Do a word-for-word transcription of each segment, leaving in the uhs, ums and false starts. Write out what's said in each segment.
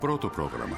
Πρώτο πρόγραμμα.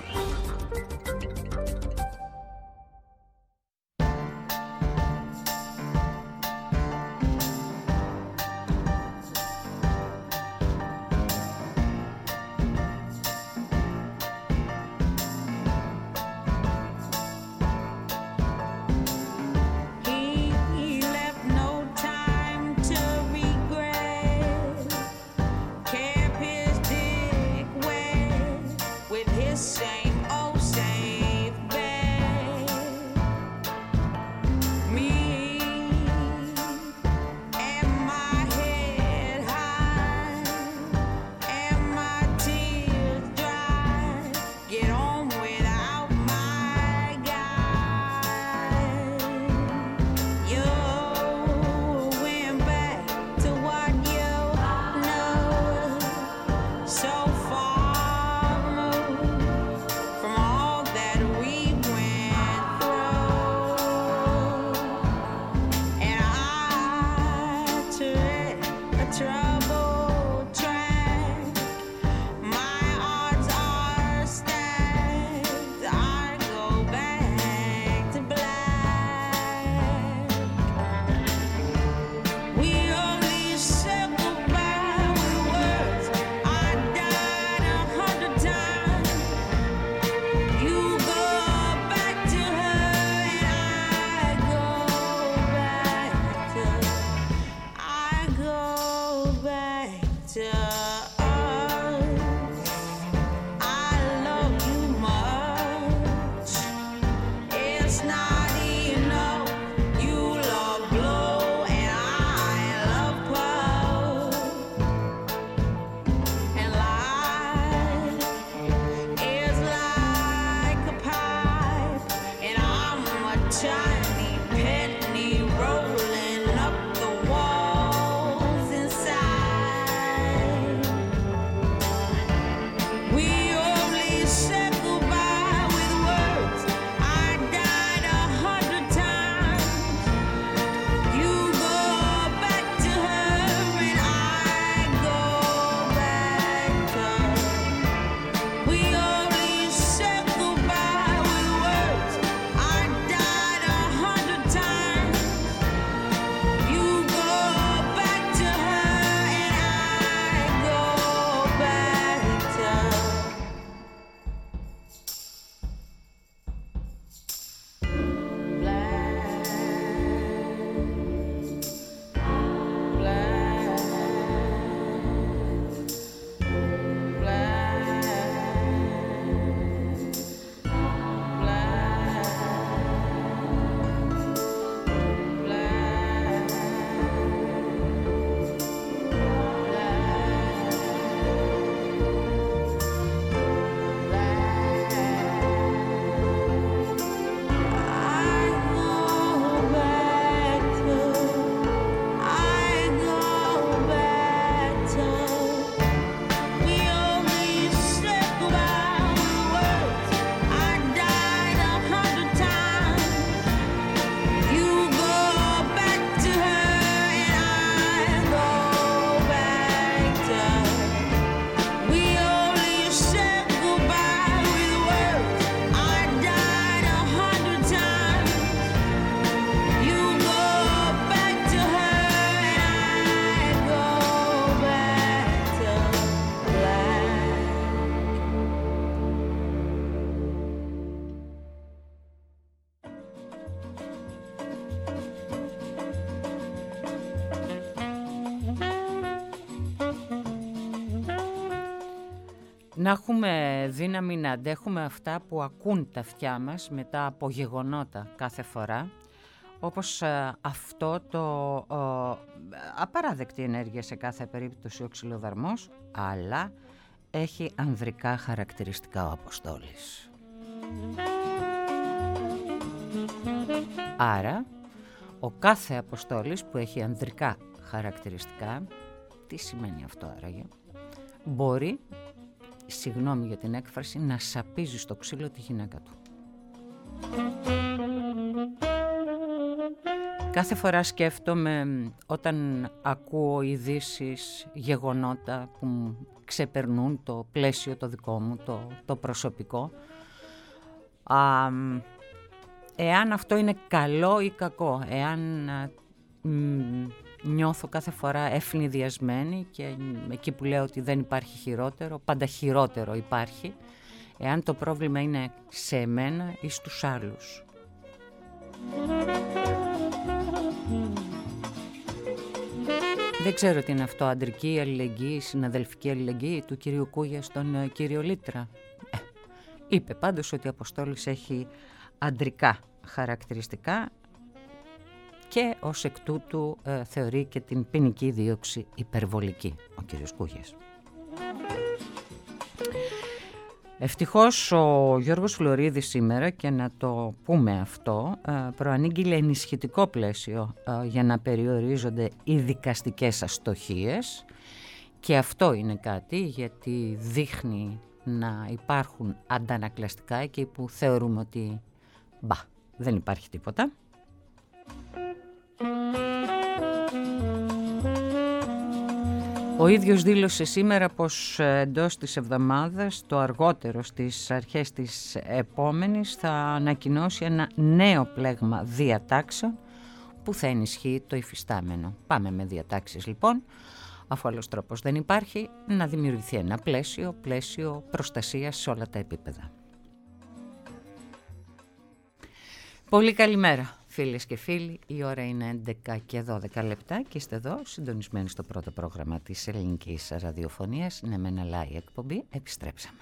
Να έχουμε δύναμη να αντέχουμε αυτά που ακούν τα αυτιά μας μετά από γεγονότα κάθε φορά, όπως ε, αυτό το ε, απαράδεκτη ενέργεια σε κάθε περίπτωση ο ξυλοδαρμός, αλλά έχει ανδρικά χαρακτηριστικά ο Αποστόλης. Άρα, ο κάθε Αποστόλης που έχει ανδρικά χαρακτηριστικά, τι σημαίνει αυτό άραγε, μπορεί, συγγνώμη για την έκφραση, να σαπίζει στο ξύλο τη γυναίκα του. Κάθε φορά σκέφτομαι όταν ακούω ειδήσεις, γεγονότα που ξεπερνούν το πλαίσιο το δικό μου, το, το προσωπικό. Α, εάν αυτό είναι καλό ή κακό, εάν μ, νιώθω κάθε φορά ευνηδιασμένη και εκεί που λέω ότι δεν υπάρχει χειρότερο, πάντα χειρότερο υπάρχει, εάν το πρόβλημα είναι σε εμένα ή στους άλλους. Δεν ξέρω τι είναι αυτό, αντρική αλληλεγγύη, συναδελφική αλληλεγγύη του κυρίου Κούγια στον uh, κύριο Λίτρα. Ε, είπε πάντως ότι ο Αποστόλης έχει αντρικά χαρακτηριστικά και ως εκ τούτου uh, θεωρεί και την ποινική δίωξη υπερβολική ο κύριος Κούγιας. Ευτυχώς ο Γιώργος Φλωρίδης σήμερα, και να το πούμε αυτό, προανήγγειλε ενισχυτικό πλαίσιο για να περιορίζονται οι δικαστικές αστοχίες, και αυτό είναι κάτι γιατί δείχνει να υπάρχουν αντανακλαστικά εκεί που θεωρούμε ότι μπα, δεν υπάρχει τίποτα. Ο ίδιος δήλωσε σήμερα πως εντός της εβδομάδας, το αργότερο στις αρχές της επόμενης, θα ανακοινώσει ένα νέο πλέγμα διατάξεων που θα ενισχύει το υφιστάμενο. Πάμε με διατάξεις λοιπόν, αφού άλλος τρόπος δεν υπάρχει, να δημιουργηθεί ένα πλαίσιο, πλαίσιο προστασίας σε όλα τα επίπεδα. Πολύ καλημέρα. Φίλες και φίλοι, η ώρα είναι έντεκα και δώδεκα λεπτά και είστε εδώ συντονισμένοι στο πρώτο πρόγραμμα της ελληνικής ραδιοφωνίας. Είναι με ένα live εκπομπή. Επιστρέψαμε.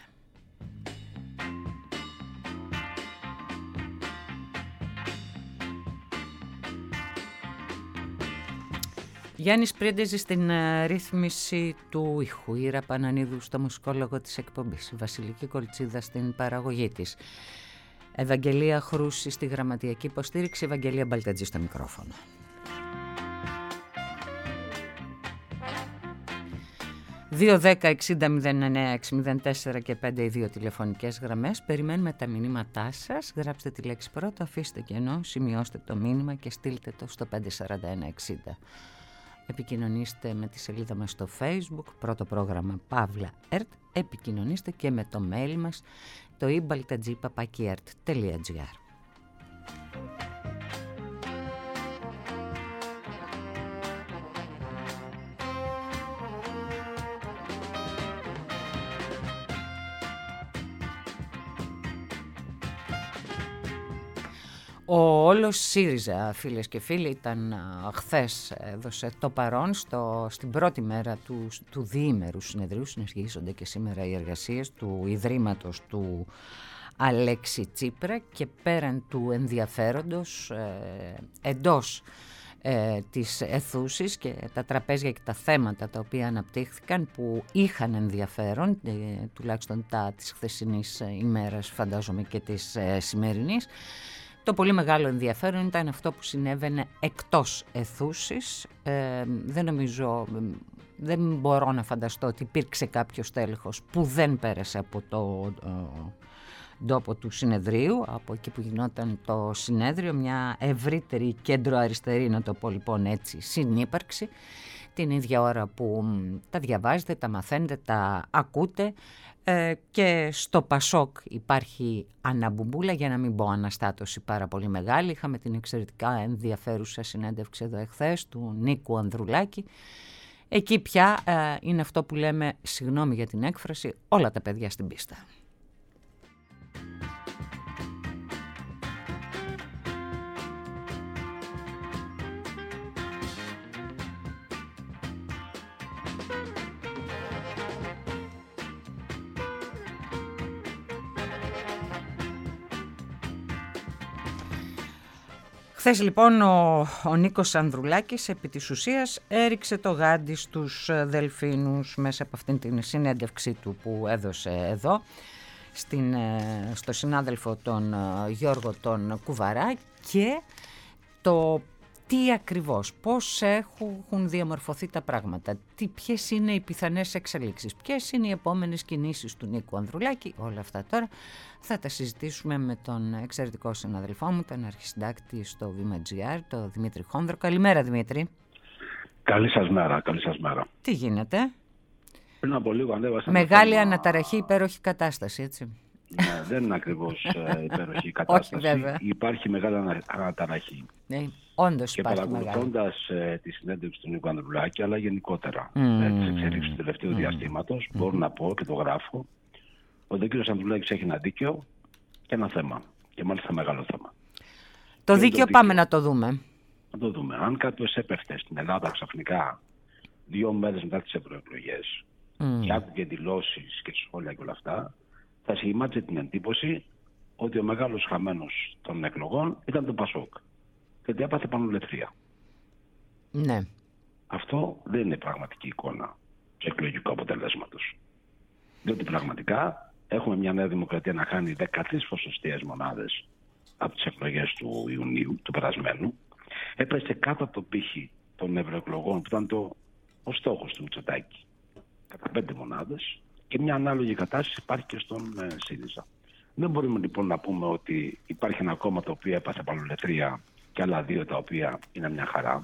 Γιάννης Πρίντεζης στην uh, ρύθμιση του ήχου, Ήρα Πανανίδου στο μουσικόλογο της εκπομπής, Βασιλική Κολτσίδα στην παραγωγή της, Ευαγγελία Χρούση στη γραμματιακή υποστήριξη, Ευαγγελία Μπαλτατζή στο μικρόφωνο. δύο δέκα εξήντα μηδέν εννέα έξι μηδέν τέσσερα και πέντε οι δύο τηλεφωνικές γραμμές. Περιμένουμε τα μηνύματά σας. Γράψτε τη λέξη πρώτα, αφήστε κενό, σημειώστε το μήνυμα και στείλτε το στο πέντε σαράντα ένα εξήντα. Επικοινωνήστε με τη σελίδα μας στο Facebook, πρώτο πρόγραμμα Παύλα ΕΡΤ. Επικοινωνήστε και με το mail μας, το ibaltadji παπάκι ερτ τελεία τζι άρ. Ο όλος ΣΥΡΙΖΑ, φίλες και φίλοι, ήταν χθες, έδωσε το παρόν στο, στην πρώτη μέρα του, του διήμερου συνεδρίου. Συνεχίζονται και σήμερα οι εργασίες του Ιδρύματος του Αλέξη Τσίπρα, και πέραν του ενδιαφέροντος ε, εντός ε, της αιθούσης και τα τραπέζια και τα θέματα τα οποία αναπτύχθηκαν που είχαν ενδιαφέρον, ε, τουλάχιστον τα της χθεσινής ημέρας φαντάζομαι και της ε, σημερινής, το πολύ μεγάλο ενδιαφέρον ήταν αυτό που συνέβαινε εκτός αιθούσης. Ε, δεν νομίζω, δεν μπορώ να φανταστώ ότι υπήρξε κάποιος τέλεχος που δεν πέρασε από το ε, τόπο του συνεδρίου, από εκεί που γινόταν το συνέδριο, μια ευρύτερη κέντρο-αριστερή, να το πω λοιπόν έτσι, συνύπαρξη, την ίδια ώρα που τα διαβάζετε, τα μαθαίνετε, τα ακούτε. Ε, και στο Πασόκ υπάρχει αναμπουμπούλα, για να μην πω αναστάτωση πάρα πολύ μεγάλη. Είχαμε την εξαιρετικά ενδιαφέρουσα συνέντευξη εδώ εχθές του Νίκου Ανδρουλάκη. Εκεί πια ε, είναι αυτό που λέμε, συγγνώμη για την έκφραση, όλα τα παιδιά στην πίστα. Χθες λοιπόν ο, ο Νίκος Ανδρουλάκης επί της ουσίας έριξε το γάντι στους Δελφίνους μέσα από αυτήν την συνέντευξή του που έδωσε εδώ στην, στο συνάδελφο τον Γιώργο τον Κουβαρά, και το τι ακριβώς, πώς έχουν διαμορφωθεί τα πράγματα, τι, ποιες είναι οι πιθανές εξελίξεις, ποιες είναι οι επόμενες κινήσεις του Νίκου Ανδρουλάκη, όλα αυτά τώρα θα τα συζητήσουμε με τον εξαιρετικό συναδελφό μου, τον αρχισυντάκτη στο Βήμα τζι αρ, τον Δημήτρη Χόνδρο. Καλημέρα Δημήτρη. Καλή σας μέρα, καλή σας μέρα. Τι γίνεται? Πριν από λίγο ανέβασα... Μεγάλη θέμα... αναταραχή, υπέροχη κατάσταση, έτσι. Ναι, δεν είναι ακριβώς υπέροχη κατάσταση. Όχι, βέβαια. Υπάρχει μεγάλη αναταραχή. Ναι, όντως και υπάρχει παρακολουθώντας ε, τη συνέντευξη του Νίκου Ανδρουλάκη, αλλά γενικότερα mm. ε, τις εξελίξεις του τελευταίου mm. διαστήματος, mm. μπορώ να πω και το γράφω, ότι ο κ. Ανδρουλάκης έχει ένα δίκαιο και ένα θέμα. Και μάλιστα μεγάλο θέμα. Το δίκαιο το πάμε δίκαιο. να το δούμε. Να το δούμε. Αν κάποιος έπεφτε στην Ελλάδα ξαφνικά δύο μέρες μετά τις ευρωεκλογές mm. και άκουγε δηλώσεις και σχόλια και όλα αυτά, θα σχημάτισε την εντύπωση ότι ο μεγάλος χαμένος των εκλογών ήταν το Πασόκ. Γιατί έπαθε πανολευθερία. Ναι. Αυτό δεν είναι πραγματική εικόνα του εκλογικού αποτελέσματος. Διότι πραγματικά έχουμε μια Νέα Δημοκρατία να χάνει δεκατρείς ποσοστιαίες μονάδες από τις εκλογές του Ιουνίου, του περασμένου. Έπεσε κάτω από το πύχη των ευρωεκλογών που ήταν το, ο στόχος του Μητσοτάκη. Κατά πέντε μονάδες. Και μια ανάλογη κατάσταση υπάρχει και στον ε, ΣΥΡΙΖΑ. Δεν μπορούμε λοιπόν να πούμε ότι υπάρχει ένα κόμμα το οποίο έπαθε παλολετρία και άλλα δύο τα οποία είναι μια χαρά.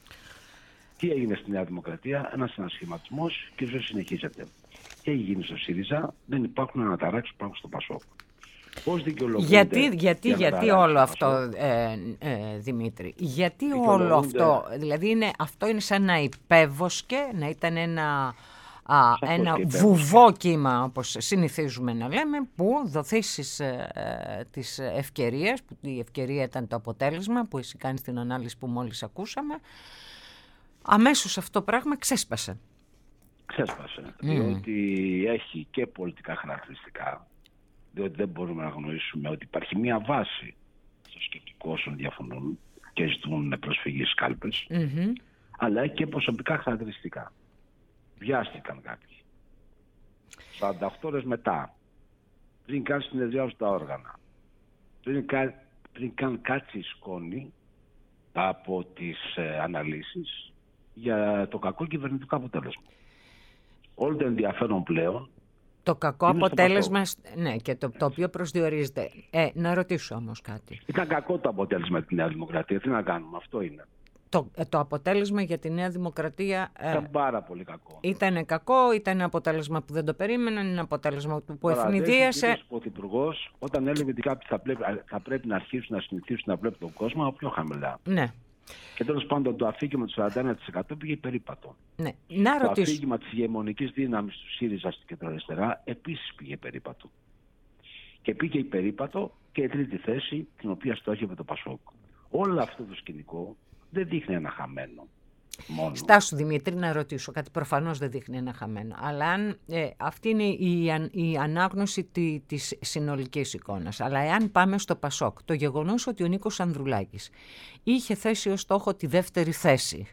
Τι έγινε στη Νέα Δημοκρατία? Ένας ανασχηματισμός και ζωή συνεχίζεται. Τι έχει γίνει στο ΣΥΡΙΖΑ? Δεν υπάρχουν αναταράξεις που υπάρχουν στο ΠΑΣΟΚ. Πώς δικαιολογούνται? Γιατί, γιατί, γιατί όλο αυτό, ε, ε, Δημήτρη, γιατί όλο αυτό, δηλαδή είναι, αυτό είναι σαν να υπέβοσκε, να ήταν ένα... Α, ένα βουβό κύμα, όπως συνηθίζουμε να λέμε, που δοθήσεις ε, τις ευκαιρίες, που η ευκαιρία ήταν το αποτέλεσμα, που εσύ κάνεις την ανάλυση που μόλις ακούσαμε, αμέσως αυτό το πράγμα ξέσπασε. Ξέσπασε, mm. διότι έχει και πολιτικά χαρακτηριστικά, διότι δεν μπορούμε να γνωρίσουμε ότι υπάρχει μια βάση στο σκεπτικό όσων διαφωνούν και ζητούν προσφυγή στις κάλπες, mm-hmm. αλλά έχει και προσωπικά χαρακτηριστικά. Βιάστηκαν κάποιοι. σαράντα οκτώ ώρες μετά, πριν καν συνεδριάζουν τα όργανα, πριν, κα, πριν καν κάτσει η σκόνη από τις ε, αναλύσεις για το κακό κυβερνητικό αποτέλεσμα. Όλο το ενδιαφέρον πλέον. Το κακό αποτέλεσμα, ναι, και το, το οποίο προσδιορίζεται. Ε, να ρωτήσω όμως κάτι. Ήταν κακό το αποτέλεσμα για τη Νέα Δημοκρατία. Τι να κάνουμε, αυτό είναι. Το, το αποτέλεσμα για τη Νέα Δημοκρατία ήταν ε, πάρα πολύ κακό. Ήταν κακό, ήταν ένα αποτέλεσμα που δεν το περίμεναν, είναι αποτέλεσμα που ευνηδίασε. Ο Πρωθυπουργός, όταν έλεγε ότι κάποιοι θα πρέπει, θα πρέπει να αρχίσουν να συνηθίσουν να βλέπουν τον κόσμο πιο χαμηλά. Ναι. Και τέλος πάντων το αφήγημα του σαράντα ένα τοις εκατό πήγε περίπατο. Ναι. Να το ρωτήσω. αφήγημα της ηγεμονικής δύναμης του ΣΥΡΙΖΑ στην κεντροαριστερά επίσης πήγε περίπατο. Και πήγε περίπατο και η τρίτη θέση, την οποία στόχευε το ΠΑΣΟΚ. Όλο αυτό το σκηνικό δεν δείχνει ένα χαμένο μόνο. Στάσου Δημήτρη, να ρωτήσω κάτι. Προφανώς δεν δείχνει ένα χαμένο. Αλλά αν, ε, αυτή είναι η, η ανάγνωση τη, της συνολικής εικόνας. Αλλά εάν πάμε στο ΠΑΣΟΚ, το γεγονός ότι ο Νίκος Ανδρουλάκης είχε θέσει ως στόχο τη δεύτερη θέση,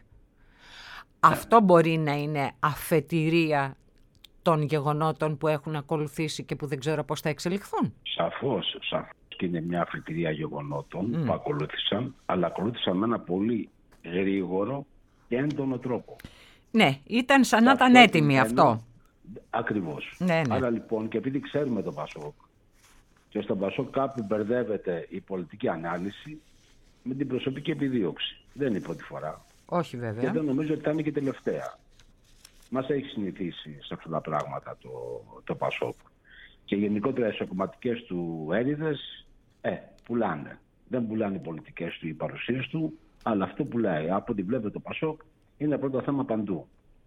αυτό μπορεί να είναι αφετηρία των γεγονότων που έχουν ακολουθήσει και που δεν ξέρω πώς θα εξελιχθούν? Σαφώς, σαφώς. Και είναι μια αφετηρία γεγονότων mm. που ακολούθησαν, αλλά ακολούθησαν με ένα πολύ γρήγορο και έντονο τρόπο. Ναι, ήταν σαν να ήταν έτοιμοι αυτό. Ακριβώς. Ναι, ναι. Άρα λοιπόν, και επειδή ξέρουμε τον ΠΑΣΟΚ, και στον ΠΑΣΟΚ κάπου μπερδεύεται η πολιτική ανάλυση με την προσωπική επιδίωξη. Δεν είναι η πρώτη φορά. Όχι βέβαια. Και δεν νομίζω ότι θα είναι και τελευταία. Μας έχει συνηθίσει σε αυτά τα πράγματα το, το ΠΑΣΟΚ. Και γενικότερα οι εσωκομματικές του έρηδες ε, πουλάνε. Δεν πουλάνε οι πολιτικές του, οι παρουσίες του, αλλά αυτό πουλάει. Από ό,τι βλέπετε το ΠΑΣΟΚ είναι πρώτο θέμα παντού.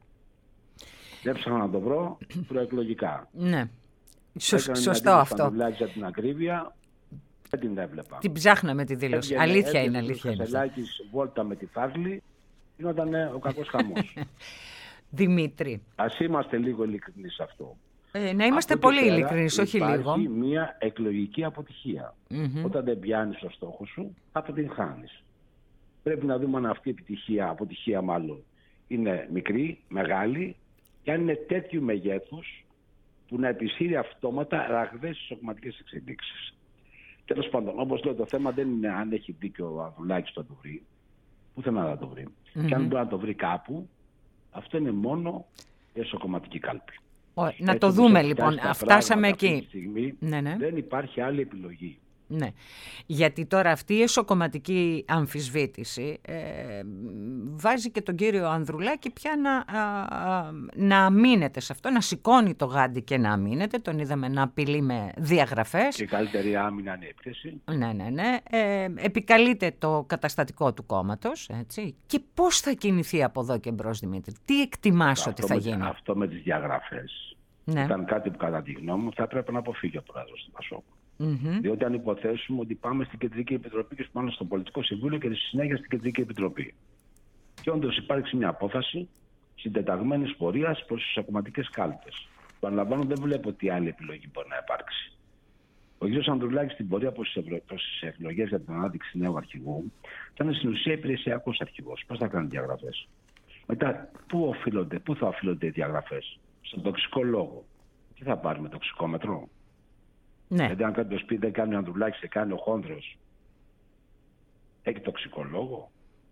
Δεν ψάχνα να το βρω προεκλογικά. Ναι, Σω, σωστό αυτό. Αν για την ακρίβεια, δεν την έβλεπα. Την ψάχναμε τη δήλωση. Έβγαινε, αλήθεια έβγαινε, είναι, αλήθεια είναι. Κασελάκης βόλτα με τη φάγλη, γινόταν ο κακός χαμός. Δημήτρη. Ας είμαστε λίγο ειλικρινείς σε αυτό. Ε, να είμαστε πολύ ειλικρινείς, όχι λίγο. Υπάρχει μια εκλογική αποτυχία. Mm-hmm. Όταν δεν πιάνεις το στόχο σου, αποτυγχάνεις. Πρέπει να δούμε αν αυτή η επιτυχία, αποτυχία μάλλον, είναι μικρή, μεγάλη, και αν είναι τέτοιου μεγέθους που να επισύρει αυτόματα ραγδαίες σωματικές εξελίξεις. Τέλος πάντων, όπως λέω, το θέμα δεν είναι αν έχει δίκιο ο Ανδρουλάκης στο το βρει. Πουθενά δεν θα το βρει. Mm-hmm. Και αν μπορεί να το βρει κάπου, αυτό είναι μόνο η εσωκομματική κάλπη. Ο, να Έτσι, το δούμε λοιπόν. Φτάσαμε εκεί. Αυτή τη στιγμή ναι, ναι. δεν υπάρχει άλλη επιλογή. Ναι, γιατί τώρα αυτή η εσωκομματική αμφισβήτηση ε, βάζει και τον κύριο Ανδρουλάκη πια να, α, α, να αμήνεται σε αυτό, να σηκώνει το γάντι και να αμήνεται. Τον είδαμε να απειλεί με διαγραφές. Και η καλύτερη άμυνα είναι η έπιεση. Ναι, ναι, ναι. Ε, επικαλείται το καταστατικό του κόμματος, έτσι. Και πώς θα κινηθεί από εδώ και μπρος, Δημήτρη? Τι εκτιμάς ότι θα με, γίνει? Αυτό με τις διαγραφές, ναι, ήταν κάτι που κατά τη γνώμη μου θα έπρεπε να αποφύγει ο πρόεδρος του Πασόκ. Mm-hmm. Διότι αν υποθέσουμε ότι πάμε στην Κεντρική Επιτροπή και πάμε στο Πολιτικό Συμβούλιο και στη συνέχεια στην Κεντρική Επιτροπή. Και όντως υπάρξει μια απόφαση συντεταγμένης πορείας προς τις εσωκομματικές κάλπες. Παραλαμβάνω, δεν βλέπω τι άλλη επιλογή μπορεί να υπάρξει. Ο κ. Ανδρουλάκης στην πορεία προς τις εκλογές για την ανάδειξη νέου αρχηγού ήταν στην ουσία υπηρεσιακός αρχηγός. Πώς θα κάνει διαγραφές? Μετά, πού οφείλονται, πού θα οφείλονται οι διαγραφές? Στον τοξικό λόγο. Τι θα πάρει με τοξικόμετρο? Ναι. Γιατί αν κάποιος πει δεν κάνει ο Ανδρουλάκης και κάνει ο Χόνδρος, έχει τοξικό λόγο?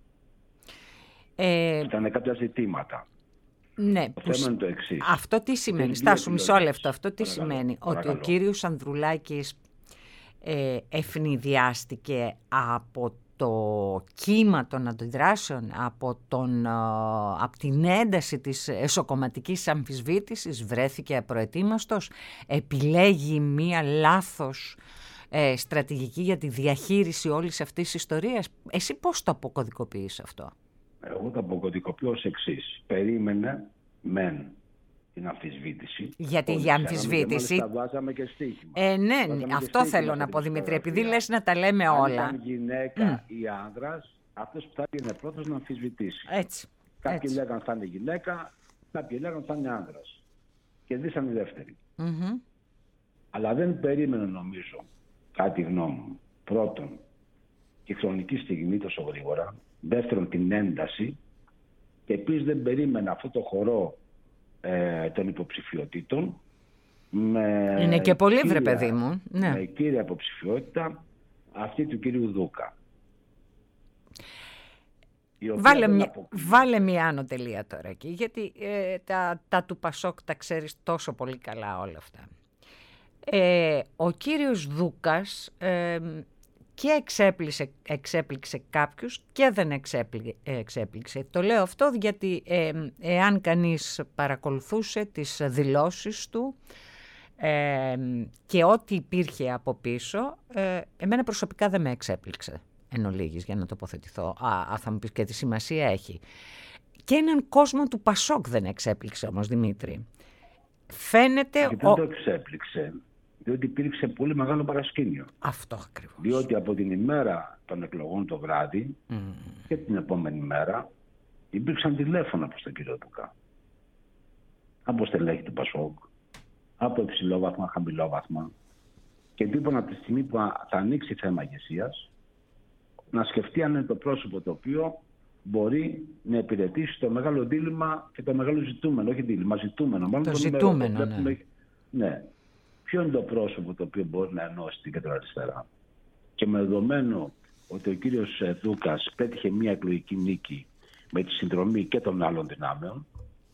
Ε... Ήταν κάποια ζητήματα. Ναι, το θέμα είναι το εξής. Αυτό τι σημαίνει? Στάσου μισό λεπτό. Αυτό τι παρακαλώ, σημαίνει? Παρακαλώ. Ότι ο κύριος Ανδρουλάκης ε, ευνηδιάστηκε από το κύμα των αντιδράσεων, από, τον, από την ένταση της εσωκομματικής αμφισβήτησης, βρέθηκε απροετοίμαστος, επιλέγει μία λάθος ε, στρατηγική για τη διαχείριση όλης αυτής της ιστορίας. Εσύ πώς το αποκωδικοποιείς αυτό? Εγώ το αποκωδικοποιώ ως εξής. Περίμενε μεν την αμφισβήτηση. Γιατί για αμφισβήτηση. Τα βάζαμε και στοίχημα. Ε, ναι, βάζαμε αυτό θέλω να πω, Δημήτρη, επειδή λες να τα λέμε αν όλα. Αν γυναίκα mm. ή άνδρας, αυτός που θα είναι πρώτος να αμφισβητήσει. Έτσι. Κάποιοι έτσι. λέγαν θα είναι γυναίκα, κάποιοι λέγαν θα είναι άνδρας. Και δίσαν οι δεύτεροι. Mm-hmm. Αλλά δεν περίμενε, νομίζω, κάτι γνώμη μου. Πρώτον, τη χρονική στιγμή τόσο γρήγορα. Δεύτερον, την ένταση. Και επίσης δεν περίμενε αυτό το χορό ε, των υποψηφιωτήτων. Με είναι και πολύ κύρια, βρε παιδί μου. Ναι. Με κύρια υποψηφιότητα αυτή του κύριου Δούκα. Βάλε μια, βάλε μια άνω τελεία τώρα εκεί, γιατί ε, τα, τα του Πασόκ τα ξέρεις τόσο πολύ καλά όλα αυτά. Ε, ο κύριος Δούκας ε, και εξέπληξε, εξέπληξε κάποιους και δεν εξέπλη, εξέπληξε. Το λέω αυτό γιατί ε, εάν κανείς παρακολουθούσε τις δηλώσεις του ε, και ό,τι υπήρχε από πίσω, ε, εμένα προσωπικά δεν με εξέπληξε εν ολίγης, για να τοποθετηθώ. Α, α, θα μου πεις και τι σημασία έχει. Και έναν κόσμο του Πασόκ δεν εξέπληξε όμως, Δημήτρη. Φαίνεται... Και δεν ο... το εξέπληξε. Διότι υπήρξε πολύ μεγάλο παρασκήνιο. Αυτό ακριβώς. Διότι από την ημέρα των εκλογών το βράδυ mm. και την επόμενη μέρα υπήρξαν τηλέφωνα προς τον κύριο Δούκα. Από στελέχη του Πασόκ, από υψηλόβαθμα, χαμηλόβαθμα. Και τίποτα από τη στιγμή που θα ανοίξει θέμα ηγεσίας, να σκεφτεί αν είναι το πρόσωπο το οποίο μπορεί να υπηρετήσει το μεγάλο δίλημμα και το μεγάλο ζητούμενο. Όχι δίλημμα, ζητούμενο. Το, το ζητούμενο, το ναι. ναι. Ποιο είναι το πρόσωπο το οποίο μπορεί να ενώσει την κεντροαριστερά? Και με δεδομένο ότι ο κύριος Δούκας πέτυχε μια εκλογική νίκη με τη συνδρομή και των άλλων δυνάμεων,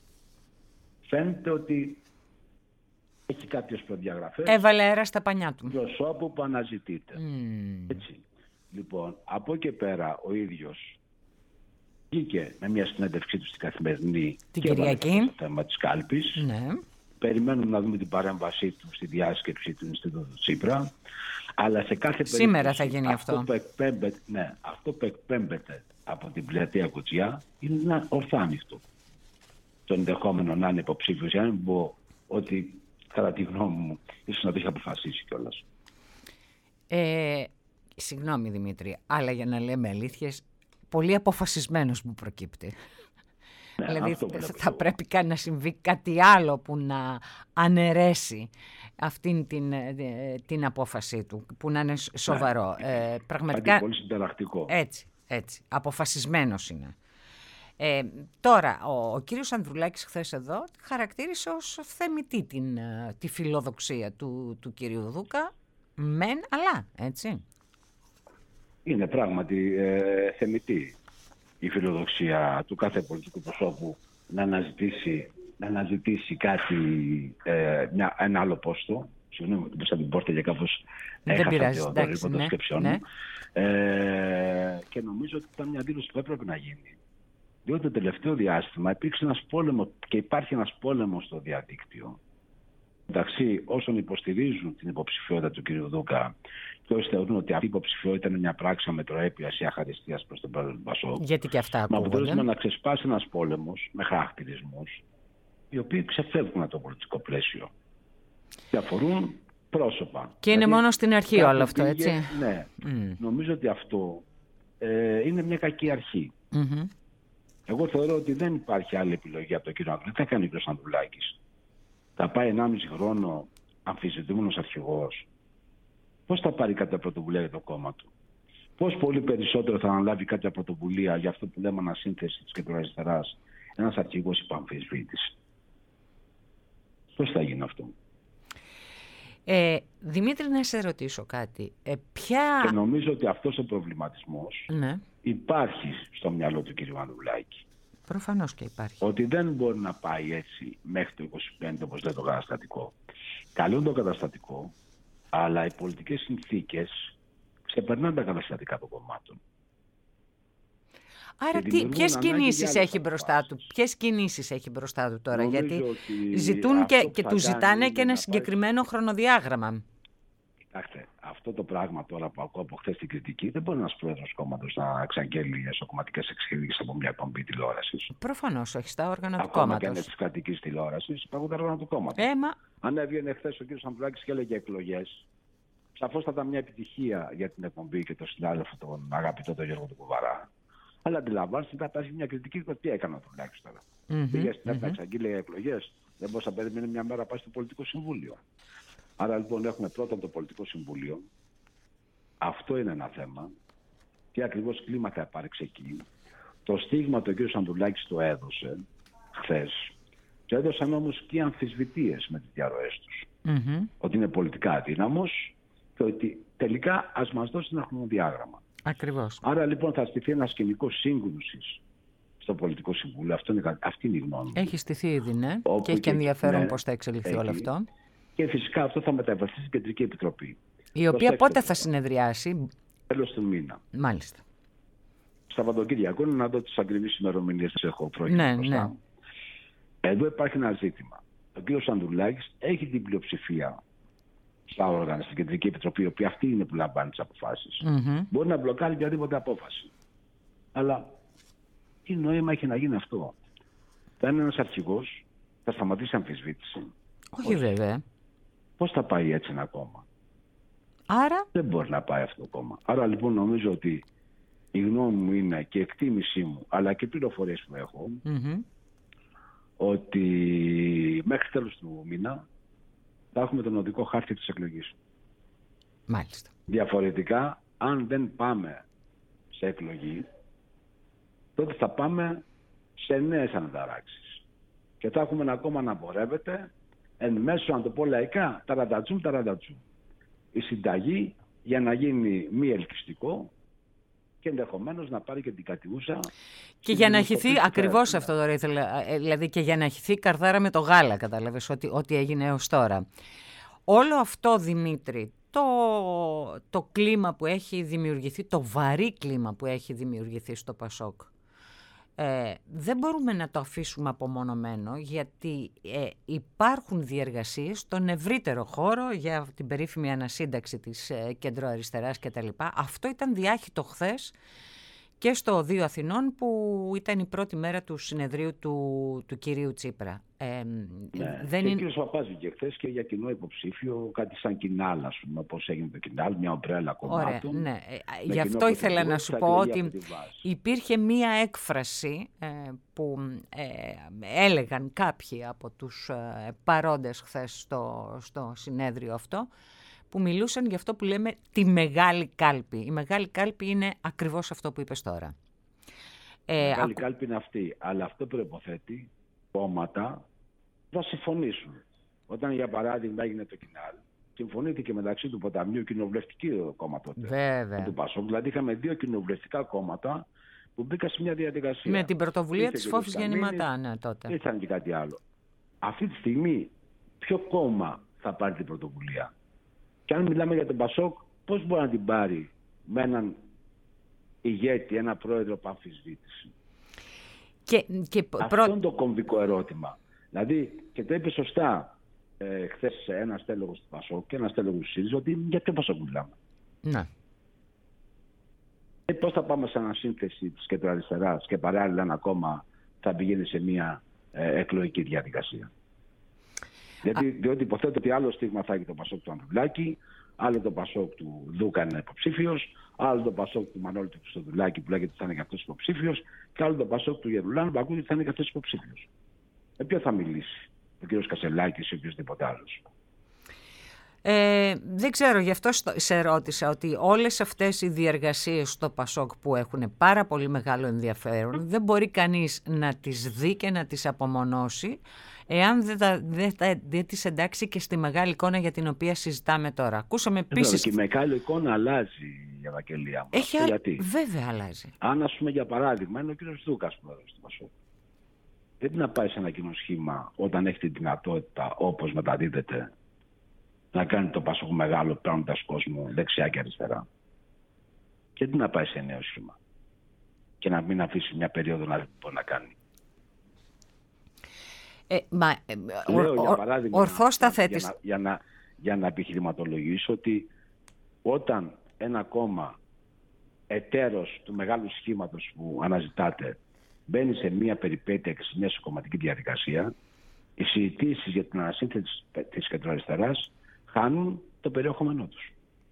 φαίνεται ότι έχει κάποιες προδιαγραφές. Έβαλε αέρα στα πανιά του. Προσώπου που αναζητείται. Mm. Έτσι. Λοιπόν, από εκεί πέρα ο ίδιος βγήκε με μια συνέντευξή του στην Καθημερινή την και Κυριακή το θέμα της κάλπης. Ναι. Περιμένουμε να δούμε την παρέμβασή του στη διάσκεψη του Ινστιτούτου Τσίπρα. Αλλά σε κάθε περίπτωση. Σήμερα θα γίνει αυτό. Αυτό που εκπέμπεται, ναι, αυτό που εκπέμπεται από την πλατεία Κουτσιά είναι ένα ορθάνυχτο. Το ενδεχόμενο να είναι υποψήφιος, για να μην πω ότι κατά τη γνώμη μου ίσως να το είχε αποφασίσει κιόλας. Ε, συγγνώμη Δημήτρη, αλλά για να λέμε αλήθειες, πολύ αποφασισμένος μου προκύπτει. Ναι, δηλαδή θα πρέπει καν να συμβεί κάτι άλλο που να αναιρέσει αυτήν την, την απόφασή του, που να είναι σοβαρό. Ναι, ε, πραγματικά, κάτι πολύ συνταρακτικό. Έτσι, έτσι, αποφασισμένος είναι. Ε, τώρα, ο, ο κύριος Ανδρουλάκης χθες εδώ χαρακτήρισε ως θεμιτή την, τη φιλοδοξία του, του κύριου Δούκα, μεν, αλλά, έτσι. Είναι πράγματι ε, θεμιτή. η φιλοδοξία του κάθε πολιτικού προσώπου να αναζητήσει, να αναζητήσει κάτι, ε, μια, ένα άλλο πόστο. Συγγνώμη, πέσα την πόρτα για κάπως έχασα το ρήπο των σκέψεων μου. Ε, και νομίζω ότι ήταν μια δήλωση που έπρεπε να γίνει. Διότι το τελευταίο διάστημα υπήρξε ένας πόλεμος και υπάρχει ένας πόλεμος στο διαδίκτυο μεταξύ όσων υποστηρίζουν την υποψηφιότητα του κ. Δούκα και όσοι θεωρούν ότι αυτή η υποψηφιότητα είναι μια πράξη αμετροέπειας ή αχαριστίας προς τον πρόεδρο του Πασόκ. Γιατί και αυτά ακούγονται. Να αποτελέσουμε να ξεσπάσει ένας πόλεμος με χαρακτηρισμούς οι οποίοι ξεφεύγουν από το πολιτικό πλαίσιο και αφορούν πρόσωπα. Και είναι δηλαδή, μόνο στην αρχή όλο αυτό, πήγε, έτσι. Ναι. Mm. Νομίζω ότι αυτό ε, είναι μια κακή αρχή. Mm-hmm. Εγώ θεωρώ ότι δεν υπάρχει άλλη επιλογή από τον κύριο Ανδρουλάκη. Τι θα κάνει ο κύριος Ανδρουλάκης? Θα πάει ενάμιση χρόνο αμφισβητούμενος αρχηγός. Πώς θα πάρει κάποια πρωτοβουλία για το κόμμα του? Πώς πολύ περισσότερο θα αναλάβει κάποια πρωτοβουλία για αυτό που λέμε ανασύνθεση της κεντροαριστεράς ένας αρχηγός υπό αμφισβήτηση? Πώς θα γίνει αυτό? Ε, Δημήτρη, να σε ρωτήσω κάτι. Ε, ποια... Και νομίζω ότι αυτός ο προβληματισμός ναι. υπάρχει στο μυαλό του κ. Ανδρουλάκη. Προφανώς και υπάρχει. Ότι δεν μπορεί να πάει έτσι μέχρι το είκοσι πέντε, όπως λέει το καταστατικό. Καλό είναι το καταστατικό, αλλά οι πολιτικές συνθήκες ξεπερνάνε τα καταστατικά των κομμάτων. Άρα τι, ποιες κινήσεις έχει μπροστά του, ποιες κινήσεις έχει μπροστά του τώρα? Νομίζω γιατί ζητούν και, και του ζητάνε και ένα συγκεκριμένο πάει... χρονοδιάγραμμα. Κοιτάξτε, αυτό το πράγμα τώρα που ακούω από χθες την κριτική, δεν μπορεί ένας πρόεδρος κόμματος να εξαγγέλει εσωκομματικές εξελίξεις από μια εκπομπή τηλεόρασης. Προφανώς, όχι στα όργανα του Ακόμα κόμματος. Και αν είναι της κρατικής τηλεόρασης, υπάρχουν τα όργανα του κόμματος. Ε, μα... Αν έβγαινε χθες ο κ. Ανδρουλάκης και έλεγε εκλογές, σαφώς θα ήταν μια επιτυχία για την εκπομπή και τον συνάδελφο, τον αγαπητό τον Γιώργο του Κουβαρά. Αλλά αντιλαμβάνεστε ότι θα υπάρχει μια κριτική και τι έκανε ο Ανδρουλάκης τώρα. Mm-hmm, πήγε στην mm-hmm. εξαγγείλει εκλογές, δεν μπορούσε να περιμένει μια μέρα να πάει στο Πολιτικό Συμβούλιο. Άρα λοιπόν έχουμε πρώτον το Πολιτικό Συμβούλιο. Αυτό είναι ένα θέμα. Τι ακριβώς κλίμα θα υπάρξει εκεί. Το στίγμα το κ. Ανδρουλάκης το έδωσε χθες. Και έδωσαν όμως και αμφισβητείες με τις διαρροές τους. Mm-hmm. Ότι είναι πολιτικά αδύναμος και ότι τελικά ας μας δώσει ένα χρονοδιάγραμμα. Ακριβώς. Άρα λοιπόν θα στηθεί ένα σκηνικό σύγκρουσης στο Πολιτικό Συμβούλιο. Αυτό είναι, αυτή είναι η γνώμη μου. Έχει στηθεί ήδη, ναι. Όπου και έχει και ενδιαφέρον ναι, πώς θα εξελιχθεί όλο αυτό. Και φυσικά αυτό θα μεταβαστεί στην Κεντρική Επιτροπή. Η οποία πότε θα συνεδριάσει? Τέλος του μήνα. Μάλιστα. Σαββατοκύριακο, να δω τις ακριβείς ημερομηνίες που έχω προηγούμενο. Ναι, ναι. Εδώ υπάρχει ένα ζήτημα. Ο κ. Ανδρουλάκης έχει την πλειοψηφία στα όργανα, στην Κεντρική Επιτροπή, η οποία αυτή είναι που λαμβάνει τις αποφάσεις. Mm-hmm. Μπορεί να μπλοκάρει οποιαδήποτε απόφαση. Αλλά τι νόημα έχει να γίνει αυτό? Θα είναι ένας αρχηγός, θα σταματήσει αμφισβήτηση. Όχι βέβαια. Πώς θα πάει έτσι ένα κόμμα? Άρα... Δεν μπορεί να πάει αυτό το κόμμα. Άρα λοιπόν νομίζω ότι η γνώμη μου είναι και η εκτίμησή μου, αλλά και οι πληροφορίες που έχω, mm-hmm. ότι μέχρι τέλος του μήνα θα έχουμε τον οδικό χάρτη της εκλογής. Μάλιστα. Διαφορετικά, αν δεν πάμε σε εκλογή, τότε θα πάμε σε νέες αναταράξεις. Και θα έχουμε ένα κόμμα να πορεύεται εν μέσω, αν το πω λαϊκά, ταραντατζούμ, ταραντατζούμ. Η συνταγή για να γίνει μη ελκυστικό και ενδεχομένως να πάρει και την κατιούσα. Και για να χυθεί, ακριβώς αυτό τώρα ήθελα, δηλαδή και για να χυθεί καρδάρα με το γάλα, κατάλαβες, ό,τι, ό,τι έγινε έως τώρα. Όλο αυτό, Δημήτρη, το, το κλίμα που έχει δημιουργηθεί, το βαρύ κλίμα που έχει δημιουργηθεί στο Πασόκ, ε, δεν μπορούμε να το αφήσουμε απομονωμένο, γιατί ε, υπάρχουν διεργασίες στον ευρύτερο χώρο για την περίφημη ανασύνταξη της ε, κεντροαριστεράς κτλ. Αυτό ήταν διάχυτο χθες και στο Οδείο Αθηνών, που ήταν η πρώτη μέρα του συνεδρίου του, του κυρίου Τσίπρα. Ε, ναι. Δεν και είναι... ο κύριος Παπάς βγήκε χθες και για κοινό υποψήφιο, κάτι σαν κοινάλ, ας πούμε, πώς έγινε το κοινάλ, μια ομπρέλα κομμάτων. Ωραία, ναι. Γι' αυτό ήθελα να σου πω ότι υπήρχε μία έκφραση ε, που ε, έλεγαν κάποιοι από τους ε, παρόντες χθες στο, στο συνέδριο αυτό, που μιλούσαν για αυτό που λέμε τη μεγάλη κάλπη. Η μεγάλη κάλπη είναι ακριβώς αυτό που είπες τώρα. Η ε, μεγάλη ακ... κάλπη είναι αυτή, αλλά αυτό προϋποθέτει κόμματα να συμφωνήσουν. Όταν για παράδειγμα έγινε το Κινάλ, συμφωνήθηκε μεταξύ του Ποταμιού κοινοβουλευτικού κόμματος του Πασόκ. Δηλαδή είχαμε δύο κοινοβουλευτικά κόμματα που μπήκα σε μια διαδικασία. Με την πρωτοβουλία της Φόφης Γεννηματά, ναι, τότε. Ήρθαν και κάτι άλλο. Αυτή τη στιγμή, ποιο κόμμα θα πάρει την πρωτοβουλία? Και αν μιλάμε για τον Πασόκ, πώς μπορεί να την πάρει με έναν ηγέτη, ένα πρόεδρο που αμφισβήτηση? Και, και Αυτό προ... είναι το κομβικό ερώτημα. Δηλαδή, και το είπε σωστά ε, χθες ένας τέλογος του Πασόκ και ένας τέλογος του ΣΥΡΙΖΑ, ότι για ποιο Πασόκ μιλάμε. Ναι. Ε, πώς θα πάμε σε ανασύνθεση της κεντροαριστεράς και παράλληλα ένα κόμμα θα πηγαίνει σε μια ε, εκλογική διαδικασία? Γιατί, Α... Διότι υποθέτω ότι άλλο στίγμα θα έχει το Πασόκ του Ανδρουλάκη, άλλο το Πασόκ του Δούκα είναι υποψήφιος, άλλο το Πασόκ του Μανώλη του Χρυστοδουλάκη που λέγεται ότι θα είναι και αυτός υποψήφιος, και άλλο το Πασόκ του Γερουλάνου που ακούγεται ότι θα είναι και αυτός υποψήφιος. Με ποιο θα μιλήσει ο κ. Κασελάκης ή οποιοδήποτε άλλος? Ε, δεν ξέρω, γι' αυτό σε ρώτησα ότι όλες αυτές οι διεργασίες στο Πασόκ που έχουν πάρα πολύ μεγάλο ενδιαφέρον δεν μπορεί κανείς να τις δει και να τις απομονώσει εάν δεν, τα, δεν, τα, δεν τις εντάξει και στη μεγάλη εικόνα για την οποία συζητάμε τώρα. Ακούσαμε επίσης... Και η μεγάλη εικόνα αλλάζει, η Ευαγγελία μου. Έχει α... γιατί. Βέβαια αλλάζει. Αν, ας πούμε, για παράδειγμα, είναι ο κ. Δούκας πρόεδρος του Πασόκ. Δεν να πάει σε ένα κοινό σχήμα όταν έχει τη δυνατότητα, όπως μεταδίδεται, να κάνει το Πασόκ μεγάλο, παίρνοντας κόσμο δεξιά και αριστερά. Και τι να πάει σε νέο σχήμα και να μην αφήσει μια περίοδο να δει τι μπορεί να κάνει. Ε, μα, ε, Λέω, ο, για παράδειγμα, ορθώς τα θέτεις. Για, για, να, για να επιχειρηματολογήσω ότι όταν ένα κόμμα εταίρος του μεγάλου σχήματος που αναζητάτε μπαίνει σε μια περιπέτεια και σε μια κομματική διαδικασία, οι συζητήσεις για την ανασύνθεση της κεντροαριστεράς χάνουν το περιεχόμενό τους.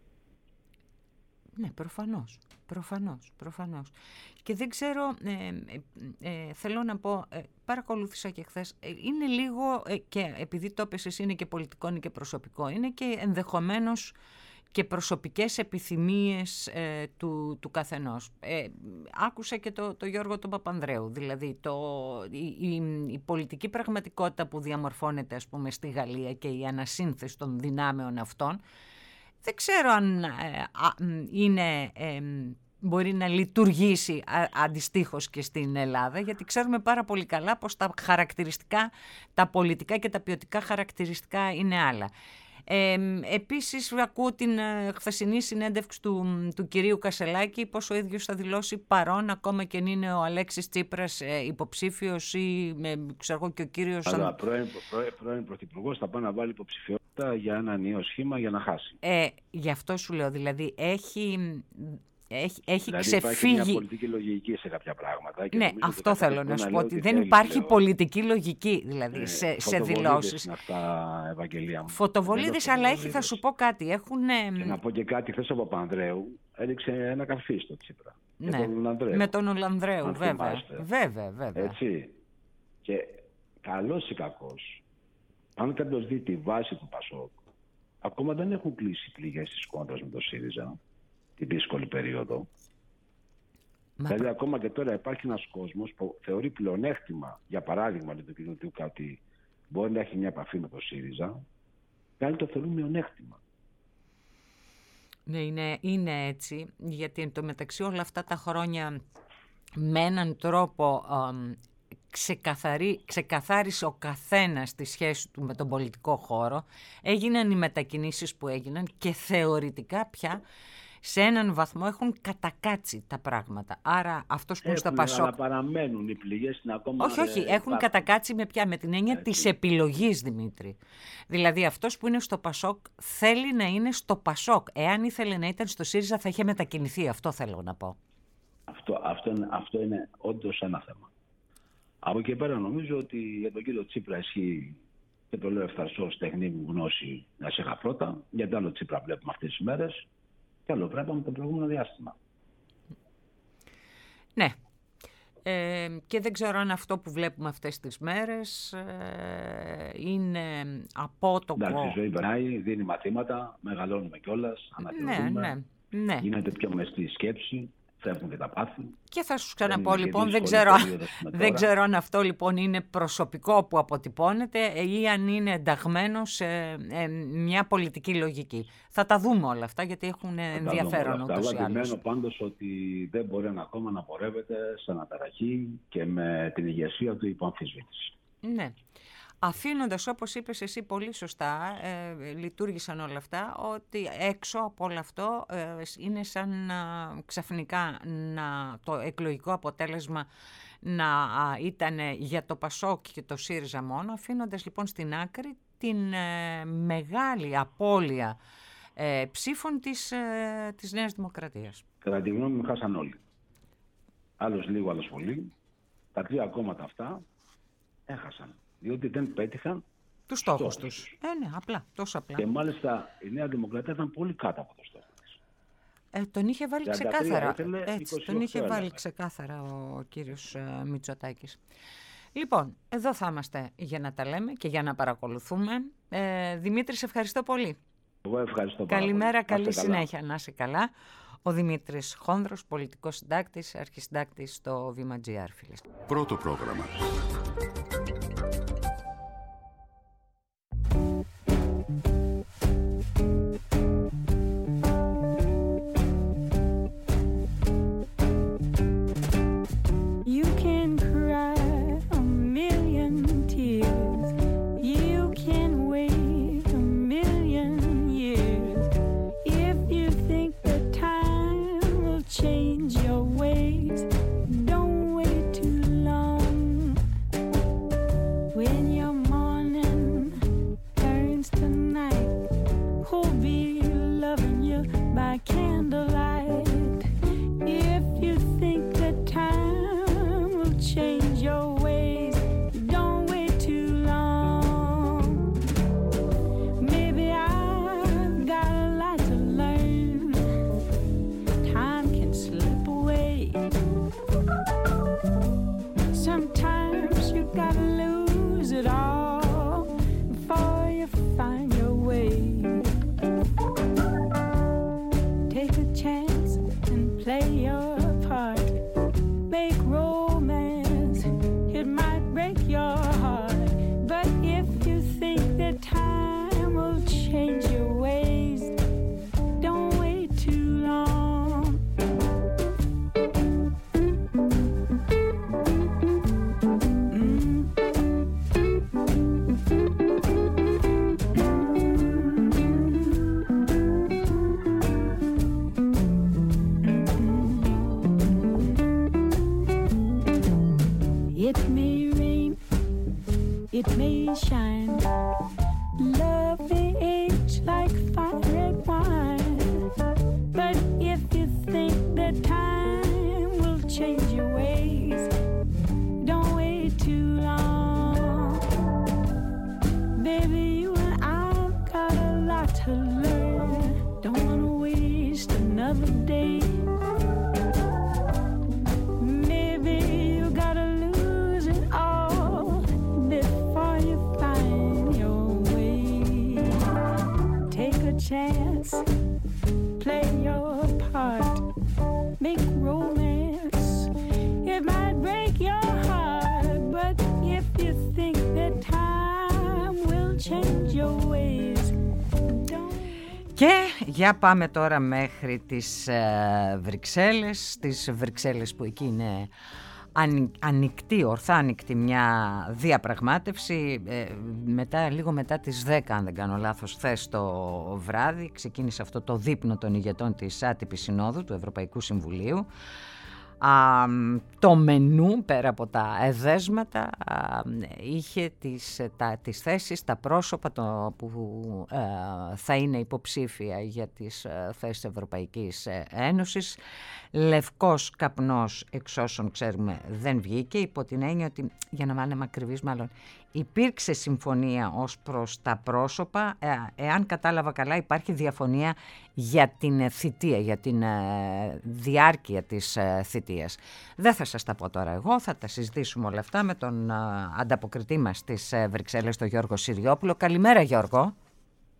Ναι, προφανώς, προφανώς, προφανώς. Και δεν ξέρω, ε, ε, ε, θέλω να πω, ε, παρακολούθησα και χθες, ε, είναι λίγο, ε, και επειδή το έπες εσύ είναι και πολιτικό είναι και προσωπικό, είναι και ενδεχομένως και προσωπικές επιθυμίες ε, του, του καθενός. Ε, άκουσα και το, το Γιώργο τον Παπανδρέου, δηλαδή το, η, η, η πολιτική πραγματικότητα που διαμορφώνεται, ας πούμε, στη Γαλλία και η ανασύνθεση των δυνάμεων αυτών, δεν ξέρω αν ε, α, είναι, ε, μπορεί να λειτουργήσει α, αντιστοίχως και στην Ελλάδα, γιατί ξέρουμε πάρα πολύ καλά πως τα χαρακτηριστικά, τα πολιτικά και τα ποιοτικά χαρακτηριστικά είναι άλλα. Ε, επίσης ακούω την ε, χθεσινή συνέντευξη του, του κυρίου Κασελάκη, πως ο ίδιος θα δηλώσει παρόν, ακόμα και αν είναι ο Αλέξης Τσίπρας ε, υποψήφιος ή ε, ξέρω και ο κύριος... Αλλά πρώην, πρώην, πρώην πρωθυπουργός θα πάει να βάλει υποψηφιότητα για ένα νέο σχήμα για να χάσει. Ε, γι' αυτό σου λέω, δηλαδή έχει... Έχει, έχει δηλαδή ξεφύγει. Υπάρχει μια πολιτική λογική σε κάποια πράγματα. Και ναι, αυτό θέλω να σου πω, ότι δεν θέλει, υπάρχει λέω, πολιτική λογική δηλαδή, ε, σε, σε δηλώσεις. Είναι αυτά, Ευαγγελία μου. Φωτοβολίδες, αλλά έχει, θα σου πω κάτι. Έχουν, και να πω και κάτι, χθες ο Παπανδρέου έριξε ένα καρφί στο Τσίπρα. Ναι, με τον Ολανδρέου. Με τον Ολανδρέου, βέβαια. βέβαια, βέβαια. Έτσι. Και καλός ή κακός, αν κάποιος δει τη βάση του Πασόκ, ακόμα δεν έχουν κλείσει πληγές της κόντρας με το ΣΥΡΙΖΑ. Τη δύσκολη περίοδο. Μα... Δηλαδή ακόμα και τώρα υπάρχει ένας κόσμος που θεωρεί πλεονέκτημα, για παράδειγμα, λέει το κ. Τιούκα, ότι μπορεί να έχει μια επαφή με το ΣΥΡΙΖΑ, και άλλοι το θεωρούν μειονέκτημα. Ναι, είναι, είναι έτσι, γιατί εν τω μεταξύ όλα αυτά τα χρόνια με έναν τρόπο ε, ξεκαθαρί, ξεκαθάρισε ο καθένας τη σχέση του με τον πολιτικό χώρο, έγιναν οι μετακινήσεις που έγιναν και θεωρητικά πια σε έναν βαθμό έχουν κατακάτσει τα πράγματα. Άρα αυτός που είναι στο Πασόκ... Αλλά παραμένουν οι πληγές στην ακόμα... Όχι, όχι, έχουν υπάρχουν. κατακάτσει με ποια, με την έννοια Έτσι. της επιλογής, Δημήτρη. Δηλαδή αυτός που είναι στο Πασόκ θέλει να είναι στο Πασόκ. Εάν ήθελε να ήταν στο ΣΥΡΙΖΑ θα είχε μετακινηθεί, αυτό θέλω να πω. Αυτό, αυτό, είναι, αυτό είναι όντως ένα θέμα. Από εκεί πέρα νομίζω ότι για τον κύριο Τσίπρα ισχύει, και το λέω ευθαρσώς, τεχνή μου γνώση να σε είχα πρώτα, γιατί άλλο Τσίπρα βλέπουμε αυτές τις μέρες. Και άλλο βλέπαμε το προηγούμενο διάστημα. Ναι. Ε, και δεν ξέρω αν αυτό που βλέπουμε αυτές τις μέρες ε, είναι απότοκο. Εντάξει, η ζωή περνάει, δίνει μαθήματα, μεγαλώνουμε κιόλας, αναπηρώνουμε. Ναι, ναι, ναι. Γίνεται πιο μεστή η σκέψη, ξέφουν και τα πάθη. Και θα σου ξαναπώ λοιπόν, δεν ξέρω, δεν ξέρω αν αυτό λοιπόν είναι προσωπικό που αποτυπώνεται ή αν είναι ενταγμένο σε ε, μια πολιτική λογική. Θα τα δούμε όλα αυτά γιατί έχουν ενδιαφέρον ούτως ή άλλως. Εγώ επιμένω πάντως ότι δεν μπορεί ένα κόμμα να πορεύεται σε αναταραχή και με την ηγεσία του υπό αμφισβήτηση. Ναι. Αφήνοντας, όπως είπες εσύ πολύ σωστά, ε, λειτουργήσαν όλα αυτά, ότι έξω από όλο αυτό ε, είναι σαν να, ξαφνικά να, το εκλογικό αποτέλεσμα να α, ήταν για το Πασόκ και το ΣΥΡΙΖΑ μόνο, αφήνοντας λοιπόν στην άκρη την ε, μεγάλη απώλεια ε, ψήφων της, ε, της Νέας Δημοκρατίας. Κατά τη γνώμη μου χάσαν όλοι. Άλλος λίγο, άλλος πολύ. Τα τρία κόμματα αυτά έχασαν. Διότι δεν πέτυχαν τους στόχους τους. Ε, ναι, απλά, τόσο απλά. Και μάλιστα η Νέα Δημοκρατία ήταν πολύ κάτω από το στόχο της. Ε, τον είχε βάλει ξεκάθαρα. Ήθελε, Έτσι, τον είχε έλαβε. βάλει ξεκάθαρα ο κύριος ε, Μητσοτάκης. Λοιπόν, εδώ θα είμαστε για να τα λέμε και για να παρακολουθούμε. Ε, Δημήτρη, σε ευχαριστώ πολύ. Εγώ ευχαριστώ πάρα Καλημέρα, πολύ. καλή συνέχεια. Να είσαι καλά. Ο Δημήτρης Χόνδρος, πολιτικός συντάκτης, αρχισυντάκτης στο Βήμα τζι αρ, φίλες. Πρώτο πρόγραμμα. Για πάμε τώρα μέχρι τις ε, Βρυξέλλες, τις Βρυξέλλες που εκεί είναι αν, ανοιχτή, ορθά ανοιχτή μια διαπραγμάτευση. Ε, μετά, λίγο μετά τις δέκα, αν δεν κάνω λάθος, χθες το βράδυ ξεκίνησε αυτό το δείπνο των ηγετών της άτυπης συνόδου του Ευρωπαϊκού Συμβουλίου. Α, το μενού, πέρα από τα εδέσματα, α, είχε τις, τα, τις θέσεις, τα πρόσωπα το, που α, θα είναι υποψήφια για τις α, θέσεις Ευρωπαϊκής Ένωσης. Λευκός καπνός, εξ όσων ξέρουμε, δεν βγήκε, υπό την έννοια ότι, για να είμαι ακριβής μάλλον, υπήρξε συμφωνία ως προς τα πρόσωπα. Ε, εάν κατάλαβα καλά, υπάρχει διαφωνία για την θητεία, για την ε, διάρκεια της ε, θητείας. Δεν θα σας τα πω τώρα εγώ, θα τα συζητήσουμε όλα αυτά με τον ε, ανταποκριτή μας της ε, Βρυξέλλες, τον Γιώργο Συριόπουλο. Καλημέρα, Γιώργο.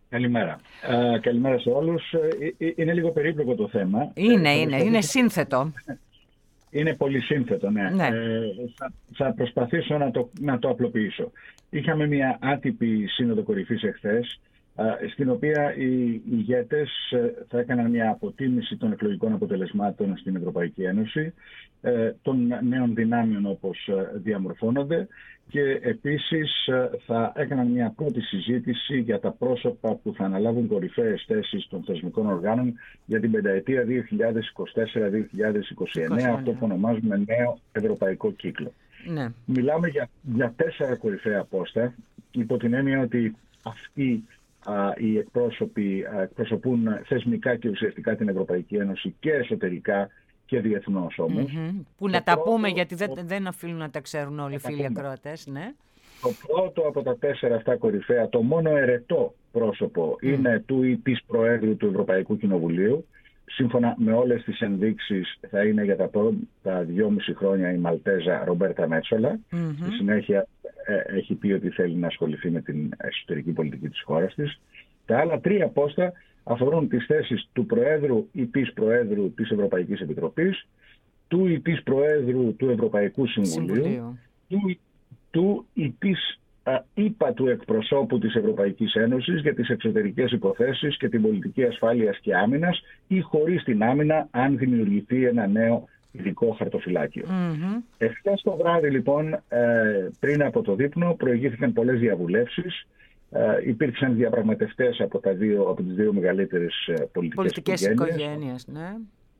Καλημέρα. Ε, καλημέρα σε όλους. Ε, είναι λίγο περίπλοκο το θέμα. Είναι, ε, είναι, είναι σύνθετο. Είναι πολύ σύνθετο, ναι. ναι. Ε, θα, θα προσπαθήσω να το, να το απλοποιήσω. Είχαμε μια άτυπη σύνοδο κορυφής εχθές, στην οποία οι ηγέτες θα έκαναν μια αποτίμηση των εκλογικών αποτελεσμάτων στην Ευρωπαϊκή Ένωση, των νέων δυνάμεων όπως διαμορφώνονται, και επίσης θα έκαναν μια πρώτη συζήτηση για τα πρόσωπα που θα αναλάβουν κορυφαίες θέσεις των θεσμικών οργάνων για την πενταετία δύο χιλιάδες είκοσι τέσσερα δύο χιλιάδες είκοσι εννέα, αυτό που ονομάζουμε νέο ευρωπαϊκό κύκλο. Ναι. Μιλάμε για, για τέσσερα κορυφαία πόστα, υπό την έννοια ότι αυτοί α, οι εκπρόσωποι α, εκπροσωπούν θεσμικά και ουσιαστικά την Ευρωπαϊκή Ένωση και εσωτερικά και διεθνώς όμως. Mm-hmm. Που να τα πούμε, γιατί δεν, δεν οφείλουν να τα ξέρουν όλοι οι φίλοι ακροατές, ναι. Το πρώτο από τα τέσσερα αυτά κορυφαία, το μόνο ερετό πρόσωπο, mm. είναι του ή της Προέδρου του Ευρωπαϊκού Κοινοβουλίου. Σύμφωνα με όλες τις ενδείξεις θα είναι για τα πρώτα δυόμιση χρόνια η Μαλτέζα Ρομπέρτα Μέτσολα. Mm-hmm. Στη συνέχεια ε, έχει πει ότι θέλει να ασχοληθεί με την εσωτερική πολιτική της χώρας της. Τα άλλα τρία πόστα αφορούν τις θέσεις του Προέδρου ή της Προέδρου της Ευρωπαϊκής Επιτροπής, του ή της Προέδρου του Ευρωπαϊκού Συμβουλίου, Συμβουλίου. του, του ή της ΥΠΑ του εκπροσώπου της Ευρωπαϊκής Ένωσης για τις εξωτερικές υποθέσεις και την πολιτική ασφάλειας και άμυνας, ή χωρίς την άμυνα αν δημιουργηθεί ένα νέο ειδικό χαρτοφυλάκιο. Mm-hmm. Εχθές το βράδυ λοιπόν, πριν από το δείπνο, προηγήθηκαν πολλές διαβουλεύσεις. Uh, υπήρξαν διαπραγματευτές από, τα δύο, από τις δύο μεγαλύτερες πολιτικές, πολιτικές οικογένειες, οικογένειες ναι.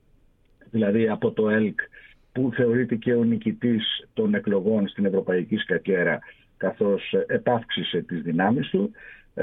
Δηλαδή από το ΕΛΚ, που θεωρείται και ο νικητής των εκλογών στην Ευρωπαϊκή Σκακέρα, καθώς επαύξησε τις δυνάμεις του.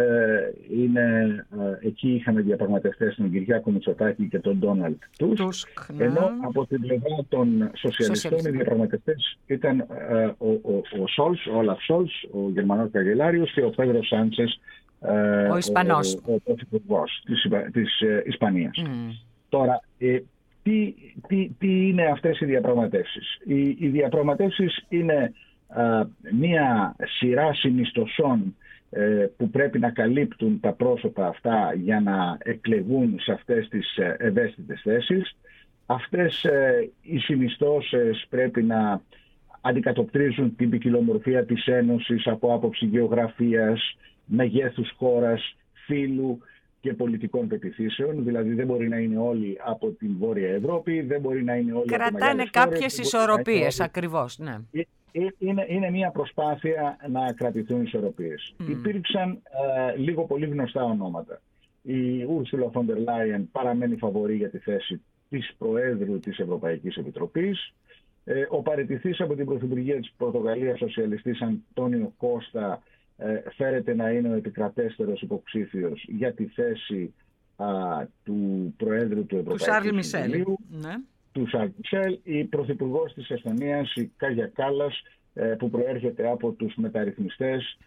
Ε, είναι, ε, εκεί είχαμε διαπραγματευτές τον Κυριάκο Μητσοτάκη και τον Ντόναλντ Τούσκ, ναι. Ενώ από την πλευρά των σοσιαλιστών οι διαπραγματευτές ήταν ε, ο, ο, ο Σόλς, ο Όλαφ Σόλς, ο Γερμανός καγκελάριος, και ο Πέδρο Σάντσες, ε, ο Ισπανός, ο, ο, ο πρωθυπουργός της, της ε, Ισπανίας. Mm. Τώρα, ε, τι, τι, τι είναι αυτές οι διαπραγματεύσεις? Οι, οι διαπραγματεύσεις είναι ε, μία σειρά συνιστοσών που πρέπει να καλύπτουν τα πρόσωπα αυτά για να εκλεγούν σε αυτές τις ευαίσθητες θέσεις. Αυτές οι συνιστώσεις πρέπει να αντικατοπτρίζουν την ποικιλομορφία της Ένωσης από άποψη γεωγραφίας, μεγέθους χώρας, φύλου και πολιτικών πεποιθήσεων. Δηλαδή δεν μπορεί να είναι όλοι από την Βόρεια Ευρώπη, δεν μπορεί να είναι όλοι από μεγάλες χώρες. Κρατάνε κάποιες ισορροπίες, ακριβώς, ναι. Είναι, είναι μια προσπάθεια να κρατηθούν ισορροπίες. Mm. Υπήρξαν ε, λίγο πολύ γνωστά ονόματα. Η Ούρσουλα Φον ντερ Λάιεν παραμένει φαβορή για τη θέση της Προέδρου της Ευρωπαϊκής Επιτροπής. Ε, ο παραιτηθής από την Πρωθυπουργία της Πορτογαλίας, σοσιαλιστής Αντώνιο Κώστα, ε, φέρεται να είναι ο επικρατέστερος υποψήφιος για τη θέση α, του Προέδρου του Ευρωπαϊκού Συμβουλίου. Ναι. Του Σαρλ Μισελ, η Πρωθυπουργός της Εσθονίας, η Κάγια Κάλλας, που προέρχεται από τους μεταρρυθμιστές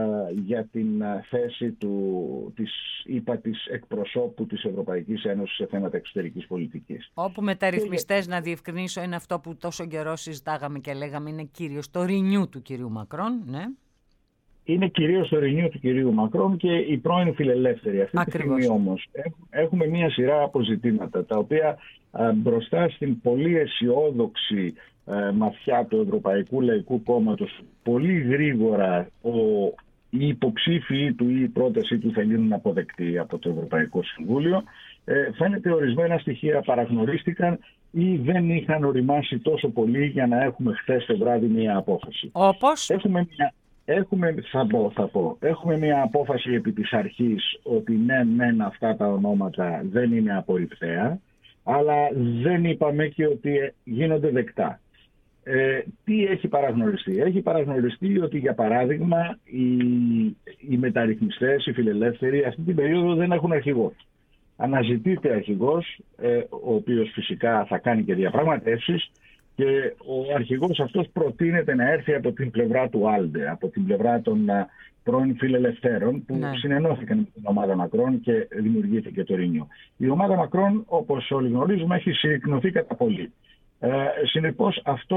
για την θέση του, της ΥΠΑ της εκπροσώπου της Ευρωπαϊκής Ένωσης σε θέματα εξωτερικής πολιτικής. Όπου μεταρρυθμιστές, και... να διευκρινίσω, είναι αυτό που τόσο καιρό συζητάγαμε και λέγαμε είναι κυρίως το Renew του κυρίου Μακρόν, ναι. Είναι κυρίως το Renew του κυρίου Μακρόν και η πρώην φιλελεύθερη. Αυτή Ακριβώς. Τη στιγμή όμως έχουμε μία σειρά αποζητήματα, τα οποία α, μπροστά στην πολύ αισιόδοξη α, ματιά του Ευρωπαϊκού Λαϊκού Κόμματος, πολύ γρήγορα ο, οι υποψήφοι του ή η πρόταση του θα γίνουν αποδεκτοί από το Ευρωπαϊκό Συμβούλιο. Ε, φαίνεται ορισμένα στοιχεία παραγνωρίστηκαν ή δεν είχαν οριμάσει τόσο πολύ για να έχουμε χθες το βράδυ μία απόφαση. Όπως? Έχουμε μία... Έχουμε, θα πω, θα πω, έχουμε μια απόφαση επί της αρχής ότι ναι, μεν αυτά τα ονόματα δεν είναι απορριπταία, αλλά δεν είπαμε και ότι γίνονται δεκτά. Ε, τι έχει παραγνωριστεί? Έχει παραγνωριστεί ότι, για παράδειγμα, οι, οι μεταρρυθμιστές, οι φιλελεύθεροι, αυτή την περίοδο δεν έχουν αρχηγό. Αναζητείται αρχηγός, ε, ο οποίος φυσικά θα κάνει και διαπραγματεύσεις, και ο αρχηγός αυτός προτείνεται να έρθει από την πλευρά του Άλντε, από την πλευρά των uh, πρώην φιλελευθέρων, που ναι. συνενώθηκαν με την ομάδα Μακρόν και δημιουργήθηκε το Renew. Η ομάδα Μακρόν, όπως όλοι γνωρίζουμε, έχει συρρικνωθεί κατά πολύ. Ε, συνεπώς αυτό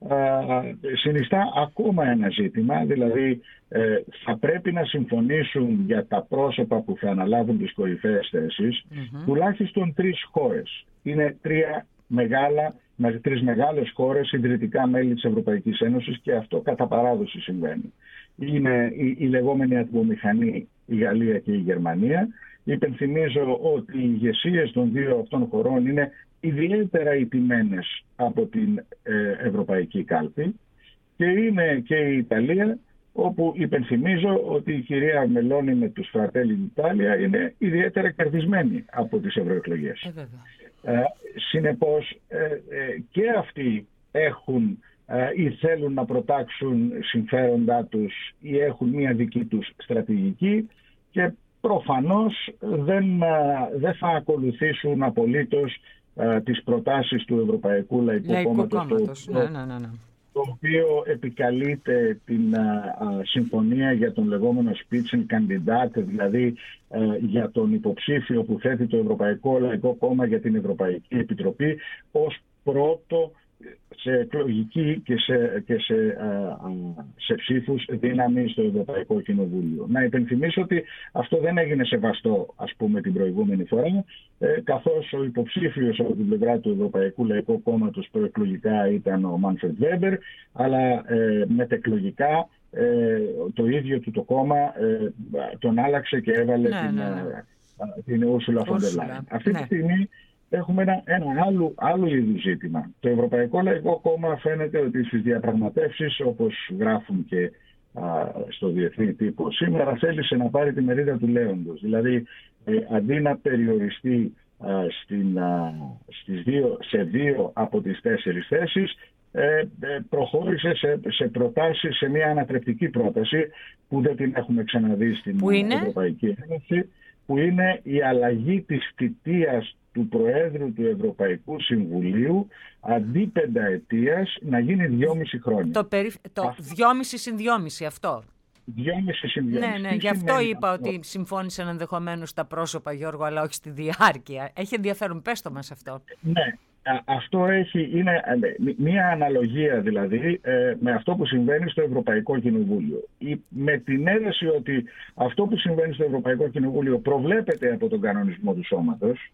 συνιστά ακόμα ένα ζήτημα, δηλαδή ε, θα πρέπει να συμφωνήσουν για τα πρόσωπα που θα αναλάβουν τις κορυφαίες θέσεις mm-hmm. τουλάχιστον τρεις χώρες. Είναι τρία μεγάλα, τρεις μεγάλες χώρες ιδρυτικά μέλη της Ευρωπαϊκής Ένωσης και αυτό κατά παράδοση συμβαίνει. Είναι η, η λεγόμενη ατμομηχανή, η Γαλλία και η Γερμανία. Υπενθυμίζω ότι οι ηγεσίες των δύο αυτών χωρών είναι ιδιαίτερα ηττημένες από την ε, Ευρωπαϊκή Κάλπη και είναι και η Ιταλία, όπου υπενθυμίζω ότι η κυρία Μελώνη με τους Φρατέλι Ιταλία είναι ιδιαίτερα κερδισμένη από τις ευρωεκλογές. Ε, ε, συνεπώς ε, ε, και αυτοί έχουν ε, ή θέλουν να προτάξουν συμφέροντά τους ή έχουν μία δική τους στρατηγική και προφανώς δεν, δεν θα ακολουθήσουν απολύτως uh, τις προτάσεις του Ευρωπαϊκού Λαϊκού, Λαϊκού Κόμματος, Κόμματος. Το, ναι, ναι, ναι, ναι. το οποίο επικαλείται την uh, συμφωνία για τον λεγόμενο Spitzenkandidat, δηλαδή uh, για τον υποψήφιο που θέτει το Ευρωπαϊκό Λαϊκό Κόμμα για την Ευρωπαϊκή Επιτροπή ως πρώτο σε εκλογική και σε, και σε, α, σε ψήφους δύναμη στο Ευρωπαϊκό Κοινοβούλιο. Να υπενθυμίσω ότι αυτό δεν έγινε σεβαστό, ας πούμε, την προηγούμενη φορά, ε, καθώς ο υποψήφιος από την πλευρά του Ευρωπαϊκού Λαϊκού Κόμματος προεκλογικά ήταν ο Μάνφρεντ Βέμπερ, αλλά ε, μετεκλογικά ε, το ίδιο του το κόμμα ε, τον άλλαξε και έβαλε ναι, την, ναι, ναι. την Ursula von der Leyen. Αυτή ναι. τη στιγμή έχουμε ένα, ένα άλλο, άλλο είδου ζήτημα. Το Ευρωπαϊκό Λαϊκό Κόμμα φαίνεται ότι στις διαπραγματεύσεις, όπως γράφουν και α, στο διεθνή τύπο σήμερα, θέλησε να πάρει τη μερίδα του λέοντος. Δηλαδή, ε, αντί να περιοριστεί α, στην, α, στις δύο, σε δύο από τις τέσσερις θέσεις, ε, ε, προχώρησε σε, σε προτάσεις, σε μια ανατρεπτική πρόταση που δεν την έχουμε ξαναδεί στην Ευρωπαϊκή Ένωση, που είναι η αλλαγή της θητείας του Προέδρου του Ευρωπαϊκού Συμβουλίου αντί πενταετίας να γίνει δυόμιση χρόνια. Το, περι... το δυόμιση συν δυόμιση αυτό. Δυόμιση συν δυόμιση. Ναι, ναι, γι' αυτό είπα αυτό. Ότι συμφώνησαν ενδεχομένως στα πρόσωπα, Γιώργο, αλλά όχι στη διάρκεια. Έχει ενδιαφέρον, πες το μας αυτό. Ναι, αυτό έχει, είναι μία αναλογία δηλαδή ε, με αυτό που συμβαίνει στο Ευρωπαϊκό Κοινοβούλιο. Η, με την αίρεση ότι αυτό που συμβαίνει στο Ευρωπαϊκό Κοινοβούλιο προβλέπεται από τον κανονισμό του σώματος,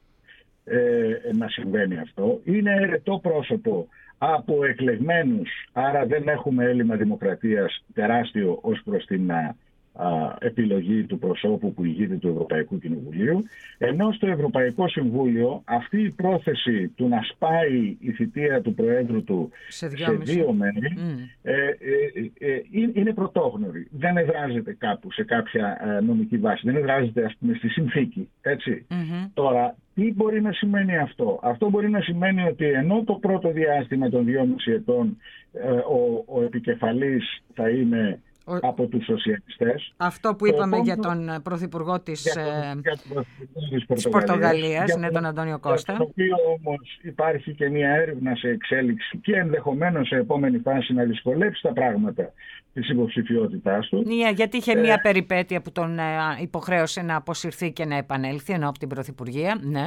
Ε, να συμβαίνει αυτό. Είναι αιρετό πρόσωπο από εκλεγμένους, άρα δεν έχουμε έλλειμμα δημοκρατίας τεράστιο ως προς την α, α, επιλογή του προσώπου που ηγείται του Ευρωπαϊκού Κοινοβουλίου, ενώ στο Ευρωπαϊκό Συμβούλιο αυτή η πρόθεση του να σπάει η θητεία του Προέδρου του σε, σε δύο μέρη mm. ε, ε, ε, ε, είναι πρωτόγνωρη. Δεν εδράζεται κάπου σε κάποια ε, νομική βάση, δεν εδράζεται, ας πούμε, στη συνθήκη, έτσι. Mm-hmm. Τώρα, τι μπορεί να σημαίνει αυτό? Αυτό μπορεί να σημαίνει ότι ενώ το πρώτο διάστημα των δυόμιση ετών ε, ο, ο επικεφαλής θα είναι ο... από τους σοσιαλιστές. Αυτό που είπαμε το... για τον Πρωθυπουργό της, για τον, για τον της Πορτογαλίας, Πορτογαλίας ναι, τον Αντώνιο Κώστα. Για το οποίο όμως υπάρχει και μια έρευνα σε εξέλιξη και ενδεχομένως σε επόμενη φάση να δυσκολέψει τα πράγματα της υποψηφιότητάς του. Ναι, γιατί είχε ε... μια περιπέτεια που τον υποχρέωσε να αποσυρθεί και να επανέλθει ενώ από την Πρωθυπουργία. Ναι.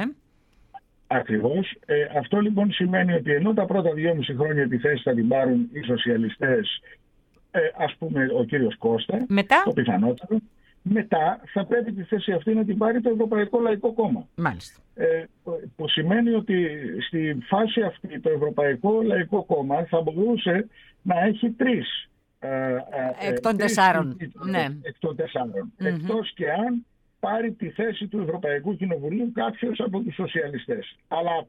Ακριβώς. Ε, αυτό λοιπόν σημαίνει ότι ενώ τα πρώτα δυόμιση χρόνια τη θέση θα την πάρουν οι σοσιαλιστές, ε, ας πούμε ο κύριος Κώστα, μετά? το πιθανότερο, μετά θα πρέπει τη θέση αυτή να την πάρει το Ευρωπαϊκό Λαϊκό Κόμμα. Μάλιστα. Ε, που σημαίνει ότι στη φάση αυτή το Ευρωπαϊκό Λαϊκό Κόμμα θα μπορούσε να έχει τρεις. Εκ των τεσσάρων. Ναι. Εκ των τεσσάρων. Mm-hmm. Εκτός και αν πάρει τη θέση του Ευρωπαϊκού Κοινοβουλίου κάποιος από τους σοσιαλιστές. Αλλά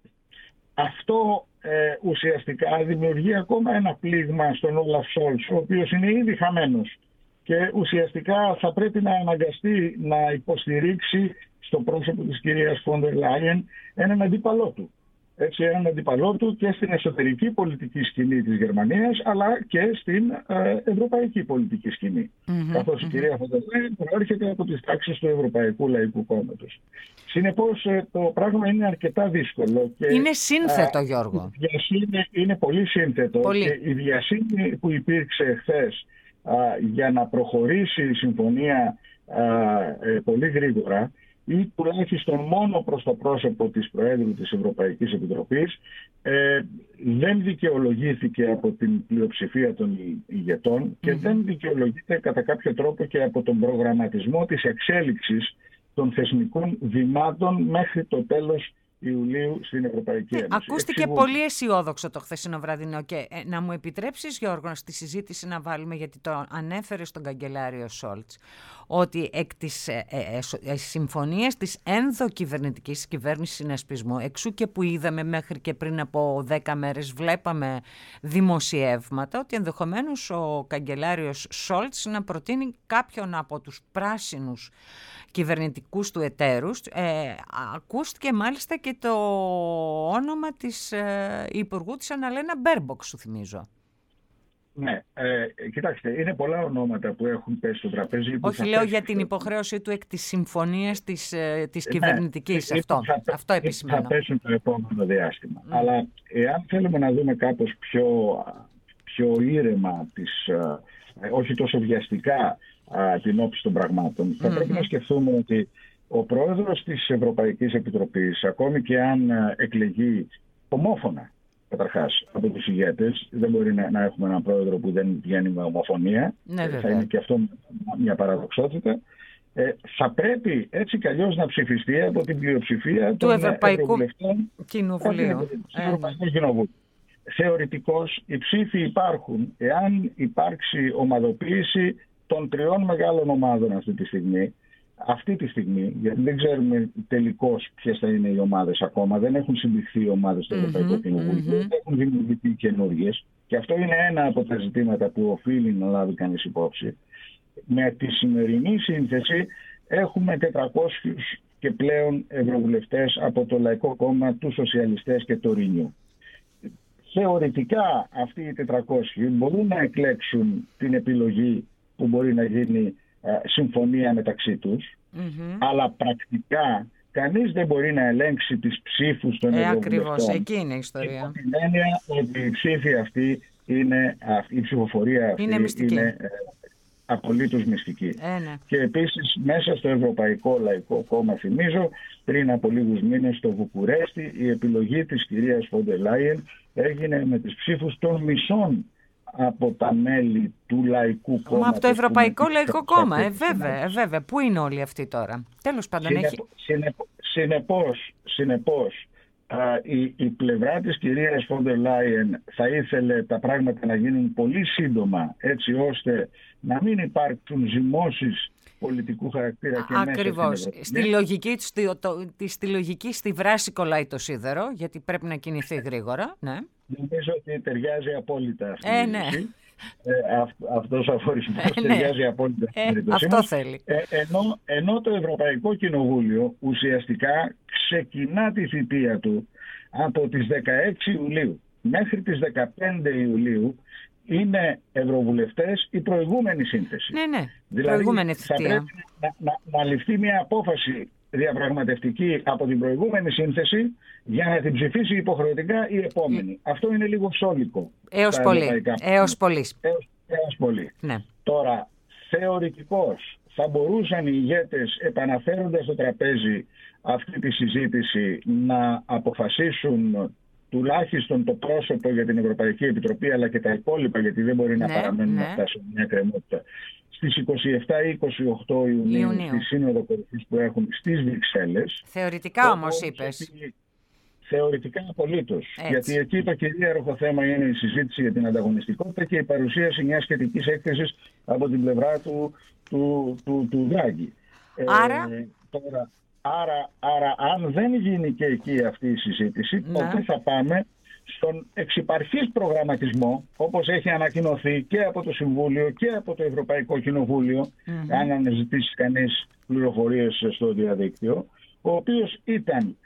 αυτό ε, ουσιαστικά δημιουργεί ακόμα ένα πλήγμα στον Όλαφ Σόλτς, ο οποίος είναι ήδη χαμένος και ουσιαστικά θα πρέπει να αναγκαστεί να υποστηρίξει στο πρόσωπο της κυρίας Φόντερ Λάιεν έναν αντίπαλό του. Έτσι, έναν αντίπαλό του και στην εσωτερική πολιτική σκηνή της Γερμανίας, αλλά και στην ε, ευρωπαϊκή πολιτική σκηνή. Mm-hmm, καθώς mm-hmm. η κυρία Φόντερ Λάιεν προέρχεται από τις τάξεις του Ευρωπαϊκού Λαϊκού Κόμματος. Συνεπώς, ε, το πράγμα είναι αρκετά δύσκολο. Και, είναι σύνθετο, ε, Γιώργο. Η διασύνη είναι πολύ σύνθετο. Πολύ. Και η διασύνη που υπήρξε χθες ε, για να προχωρήσει η συμφωνία ε, ε, πολύ γρήγορα, ή τουλάχιστον μόνο προς το πρόσωπο της Προέδρου της Ευρωπαϊκής Επιτροπής, ε, δεν δικαιολογήθηκε από την πλειοψηφία των ηγετών και mm-hmm. δεν δικαιολογείται κατά κάποιο τρόπο και από τον προγραμματισμό της εξέλιξης των θεσμικών βημάτων μέχρι το τέλος Ιουλίου στην Ευρωπαϊκή Ένωση. Ακούστηκε Εξηγούν... πολύ αισιόδοξο το χθεσινό βραδινό και ε, να μου επιτρέψεις, Γιώργο, στη συζήτηση να βάλουμε, γιατί το ανέφερε στον καγκελάριο Σόλτς, ότι εκ της ε, ε, ε, συμφωνίας της ενδοκυβερνητικής κυβέρνησης συνασπισμού, εξού και που είδαμε μέχρι και πριν από δέκα μέρες, βλέπαμε δημοσιεύματα ότι ενδεχομένως ο καγκελάριος Σόλτς να προτείνει κάποιον από τους πράσινους κυβερνητικούς του εταίρους. Ε, ακούστηκε μάλιστα και το όνομα της ε, Υπουργού της Αναλένα Μπέρμποκ, σου θυμίζω. Ναι, ε, κοιτάξτε, είναι πολλά ονόματα που έχουν πέσει στο τραπέζι. Όχι, λέω για την υποχρέωση του εκ της συμφωνίας της, ε, της κυβερνητικής. Ναι, αυτό, θα, αυτό επισημαίνω. Θα πέσουν το επόμενο διάστημα. Mm. Αλλά εάν θέλουμε να δούμε κάπως πιο, πιο ήρεμα, τις, ε, όχι τόσο βιαστικά, την όψη των πραγμάτων, θα mm-hmm. πρέπει να σκεφτούμε ότι ο πρόεδρος της Ευρωπαϊκής Επιτροπής, ακόμη και αν εκλεγεί ομόφωνα καταρχάς από τους ηγέτες, δεν μπορεί να, να έχουμε έναν πρόεδρο που δεν βγαίνει με ομοφωνία, ναι, θα είναι και αυτό μια παραδοξότητα, ε, θα πρέπει έτσι κι αλλιώς να ψηφιστεί από την πλειοψηφία του των Ευρωπαϊκού Κοινοβουλίου. Κοινοβουλίου. Θεωρητικώς οι ψήφοι υπάρχουν εάν υπάρξει ομαδοποίηση των τριών μεγάλων ομάδων αυτή τη στιγμή, αυτή τη στιγμή, γιατί δεν ξέρουμε τελικώς ποιες θα είναι οι ομάδες ακόμα, δεν έχουν συμπληχθεί οι ομάδες στο mm-hmm, Ευρωπαϊκό Κοινοβούλιο, mm-hmm. δεν έχουν δημιουργηθεί καινούργιες, και αυτό είναι ένα από τα ζητήματα που οφείλει να λάβει κανείς υπόψη. Με τη σημερινή σύνθεση έχουμε τετρακόσιους και πλέον ευρωβουλευτές από το Λαϊκό Κόμμα, τους Σοσιαλιστές και το Renew. Θεωρητικά αυτοί οι τετρακόσιοι μπορούν να εκλέξουν την επιλογή που μπορεί να γίνει ε, συμφωνία μεταξύ τους, mm-hmm. αλλά πρακτικά κανείς δεν μπορεί να ελέγξει τις ψήφους των ε, ευρωβουλευτών. Ακριβώς, εκεί είναι η ιστορία. Με την έννοια ότι η ψήφη αυτή είναι, η ψηφοφορία αυτή είναι, είναι ε, απολύτως μυστική. Ε, ναι. Και επίσης μέσα στο Ευρωπαϊκό Λαϊκό Κόμμα, θυμίζω, πριν από λίγους μήνες στο Βουκουρέστι, η επιλογή της κυρίας Φόντερ Λάιεν έγινε με τις ψήφους των μισών από τα μέλη του Λαϊκού Κόμματος. Μα από το Ευρωπαϊκό Λαϊκό Κόμμα, ε, βέβαια, ε, βέβαια. Πού είναι όλοι αυτοί τώρα? Τέλος πάντων, Συνεπ, έχει... συνεπ, συνεπώς, συνεπώς α, η, η πλευρά της κυρίας Φόντερ Λάιεν θα ήθελε τα πράγματα να γίνουν πολύ σύντομα, έτσι ώστε να μην υπάρξουν ζυμώσεις πολιτικού χαρακτήρα και ακριβώς. Μέσα στην στη λογική, στη, το, τη, στη λογική στη βράση κολλάει το σίδερο, γιατί πρέπει να κινηθεί γρήγορα. Ναι. Νομίζω ότι ταιριάζει απόλυτα αυτή ε, η ναι. ε, αυ, αυτός ο αφορισμός ε, ταιριάζει ναι. απόλυτα στην ε, περίπτωση αυτό μας. θέλει. Ε, ενώ, ενώ το Ευρωπαϊκό Κοινοβούλιο ουσιαστικά ξεκινά τη θητεία του από τις δεκαέξι Ιουλίου μέχρι τις δεκαπέντε Ιουλίου, είναι ευρωβουλευτές η προηγούμενη σύνθεση. Ναι, ναι, δηλαδή, προηγούμενη θητεία. Θα πρέπει να, να, να ληφθεί μια απόφαση διαπραγματευτική από την προηγούμενη σύνθεση για να την ψηφίσει υποχρεωτικά η επόμενη. Mm. Αυτό είναι λίγο σόλικο. Έως πολύ. Έως πολύ. Έως, έως πολύ. Ναι. Τώρα, θεωρητικώς θα μπορούσαν οι ηγέτες, επαναφέροντας στο τραπέζι αυτή τη συζήτηση, να αποφασίσουν τουλάχιστον το πρόσωπο για την Ευρωπαϊκή Επιτροπή, αλλά και τα υπόλοιπα, γιατί δεν μπορεί να ναι, παραμένουν ναι. αυτά σε μια κρεμότητα, στις είκοσι επτά ή είκοσι οκτώ Ιουνίου, Ιουνίου. στη Σύνοδο Κορυφής που έχουν στις Βρυξέλλες. Θεωρητικά όμως είπες. Θεωρητικά απολύτως. Γιατί εκεί το κυρίαρχο θέμα είναι η συζήτηση για την ανταγωνιστικότητα και η παρουσίαση μιας σχετικής έκθεσης από την πλευρά του, του, του, του Δράγκη. Άρα... Ε, τώρα, Άρα, άρα αν δεν γίνει και εκεί αυτή η συζήτηση, ναι. τότε θα πάμε στον εξυπαρχής προγραμματισμό, όπως έχει ανακοινωθεί και από το Συμβούλιο και από το Ευρωπαϊκό Κοινοβούλιο, mm-hmm. αν αναζητήσει κανείς πληροφορίες στο διαδίκτυο, ο οποίος ήταν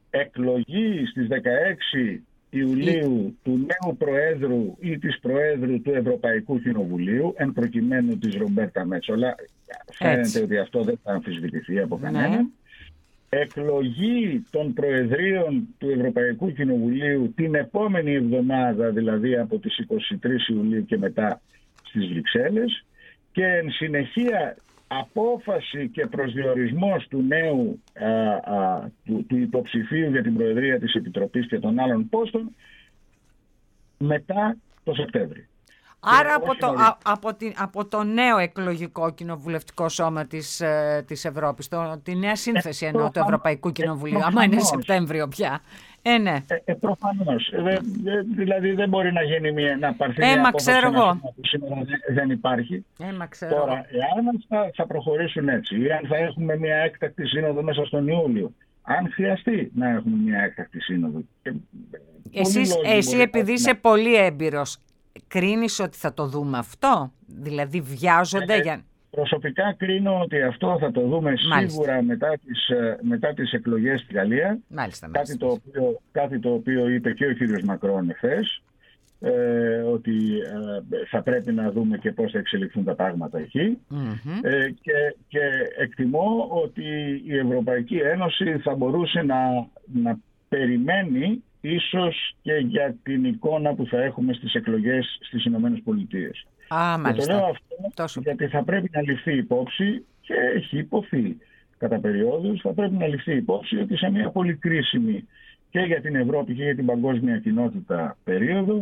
εκλογή στις δεκαέξι Ιουλίου του νέου Προέδρου ή της Προέδρου του Ευρωπαϊκού Κοινοβουλίου, εν προκειμένου της Ρομπέρτα Μέτσολα. Φαίνεται ότι αυτό δεν θα αμφισβητηθεί από κανέναν. Ναι. Εκλογή των Προεδρίων του Ευρωπαϊκού Κοινοβουλίου την επόμενη εβδομάδα, δηλαδή από τις είκοσι τρεις Ιουλίου και μετά στις Βρυξέλλες, και εν συνεχεία απόφαση και προσδιορισμός του νέου α, α, του, του υποψηφίου για την Προεδρία της Επιτροπής και των άλλων πόστων μετά το Σεπτέμβριο. Άρα από το, α, από, την, από το νέο εκλογικό κοινοβουλευτικό σώμα της, ε, της Ευρώπης, το, τη νέα σύνθεση ε, εννοώ του Ευρωπαϊκού Κοινοβουλίου, άμα είναι Σεπτέμβριο πια. Ε, ναι. Ε, ε, προφανώς. Ε, ε, δηλαδή δεν μπορεί να γίνει μια, να πάρθει ε, μια απόφαση που σήμερα δεν, δεν υπάρχει. Ε, μα ξέρω. Τώρα, εάν θα, θα προχωρήσουν έτσι ή αν θα έχουμε μια έκτακτη σύνοδο μέσα στον Ιούλιο, αν χρειαστεί να έχουμε μια έκτακτη σύνοδο. Και, Εσείς, εσύ επειδή είσαι να... πολύ έμπειρος, κρίνεις ότι θα το δούμε αυτό? Δηλαδή βιάζονται ε, για... Προσωπικά κρίνω ότι αυτό θα το δούμε Μάλιστα. σίγουρα μετά τις, μετά τις εκλογές στη Γαλλία. Μάλιστα, κάτι, μάλιστα. Το οποίο, κάτι το οποίο είπε και ο κύριος Μακρόν εχθές, ε, ότι ε, θα πρέπει να δούμε και πώς θα εξελιχθούν τα πράγματα εκεί. Mm-hmm. Ε, και, και εκτιμώ ότι η Ευρωπαϊκή Ένωση θα μπορούσε να, να περιμένει ίσως και για την εικόνα που θα έχουμε στις εκλογές στις Ηνωμένες Πολιτείες. Α, μάλιστα. Και το λέω αυτό Τόσο. γιατί θα πρέπει να ληφθεί υπόψη και έχει υποθεί κατά περιόδους, θα πρέπει να ληφθεί υπόψη ότι σε μια πολύ κρίσιμη και για την Ευρώπη και για την παγκόσμια κοινότητα περίοδο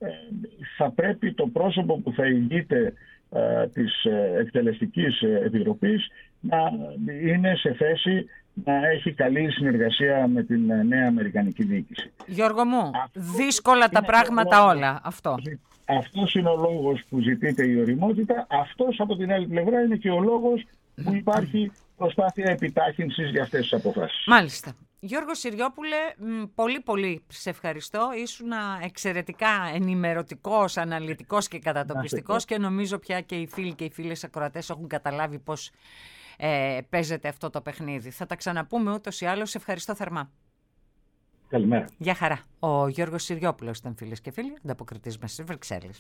θα πρέπει το πρόσωπο που θα ηγείται της Εκτελεστικής Επιτροπής να είναι σε θέση να έχει καλή συνεργασία με την νέα Αμερικανική διοίκηση. Γιώργο μου, αυτό δύσκολα τα πράγματα λόγος, όλα. Αυτό. Αυτός είναι ο λόγος που ζητείται η ωριμότητα. Αυτός από την άλλη πλευρά είναι και ο λόγος που υπάρχει προσπάθεια επιτάχυνσης για αυτές τις αποφάσεις. Μάλιστα. Γιώργο Συριόπουλε, πολύ πολύ σε ευχαριστώ. Ήσουν εξαιρετικά ενημερωτικός, αναλυτικός και κατατοπιστικός και νομίζω πια και οι φίλοι και οι φίλες ακροατές έχουν καταλάβει πώς ε, παίζεται αυτό το παιχνίδι. Θα τα ξαναπούμε ούτως ή άλλως. Σε ευχαριστώ θερμά. Καλημέρα. Γεια χαρά. Ο Γιώργος Συριόπουλος ήταν, φίλες και φίλοι, ανταποκριτής μας στις Βρυξέλλες.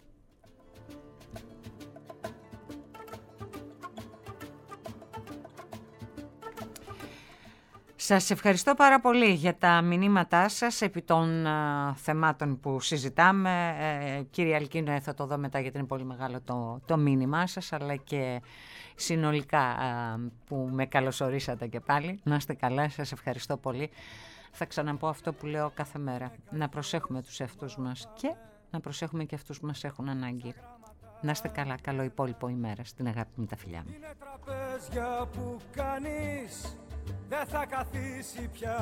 Σας ευχαριστώ πάρα πολύ για τα μηνύματά σας επί των uh, θεμάτων που συζητάμε. Ε, κύριε Αλκίνο, θα το δω μετά γιατί είναι πολύ μεγάλο το, το μήνυμά σας, αλλά και συνολικά uh, που με καλωσορίσατε και πάλι. Να είστε καλά, σας ευχαριστώ πολύ. Θα ξαναπώ αυτό που λέω κάθε μέρα. Να προσέχουμε τους εαυτούς μας και να προσέχουμε και αυτούς που μας έχουν ανάγκη. Να είστε καλά, καλό υπόλοιπο ημέρα. Στην αγάπη μου, τα φιλιά μου. Είναι τραπέζια που κανείς δεν θα καθίσει πια.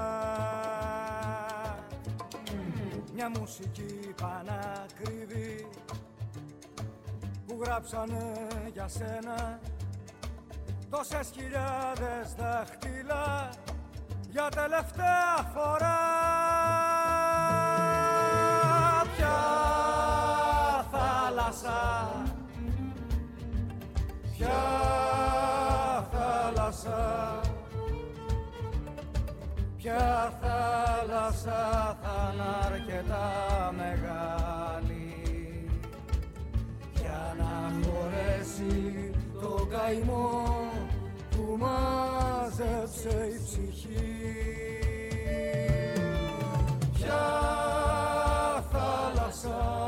Μια μουσική πανακριβή που γράψανε για σένα τόσες χιλιάδες δάχτυλα για τελευταία φορά. Ποια θάλασσα, ποια θάλασσα, ποια θάλασσα θα είναι αρκετά μεγάλη για να χωρέσει το καημό που μάζεψε η ψυχή. Ποια θάλασσα,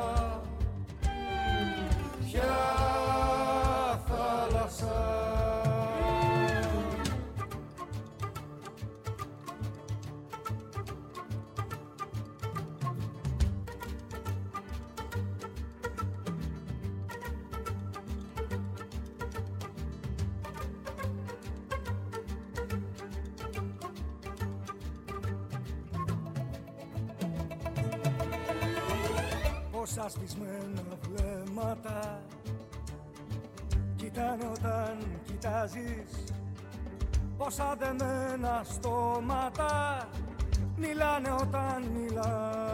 ποια θάλασσα, πόσα σβησμένα βλέμματα κοιτάνε όταν κοιτάζεις, πόσα δεμένα στόματα μιλάνε όταν μιλάς.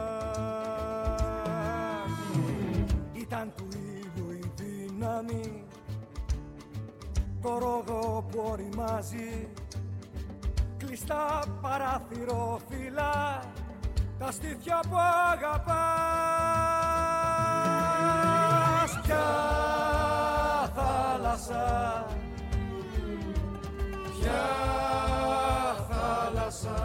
Ήταν του ήλιου η δύναμη, το ρόδο που οριμάζει, κλειστά παραθυρόφυλλα, τα στήθια που αγαπάς. Ποια θάλασσα, ποια θάλασσα,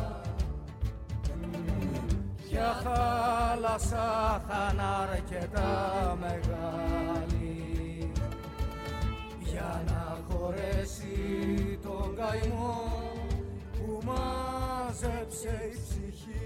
ποια θάλασσα θα είναι αρκετά μεγάλη για να χωρέσει τον καημό που μάζεψε η ψυχή.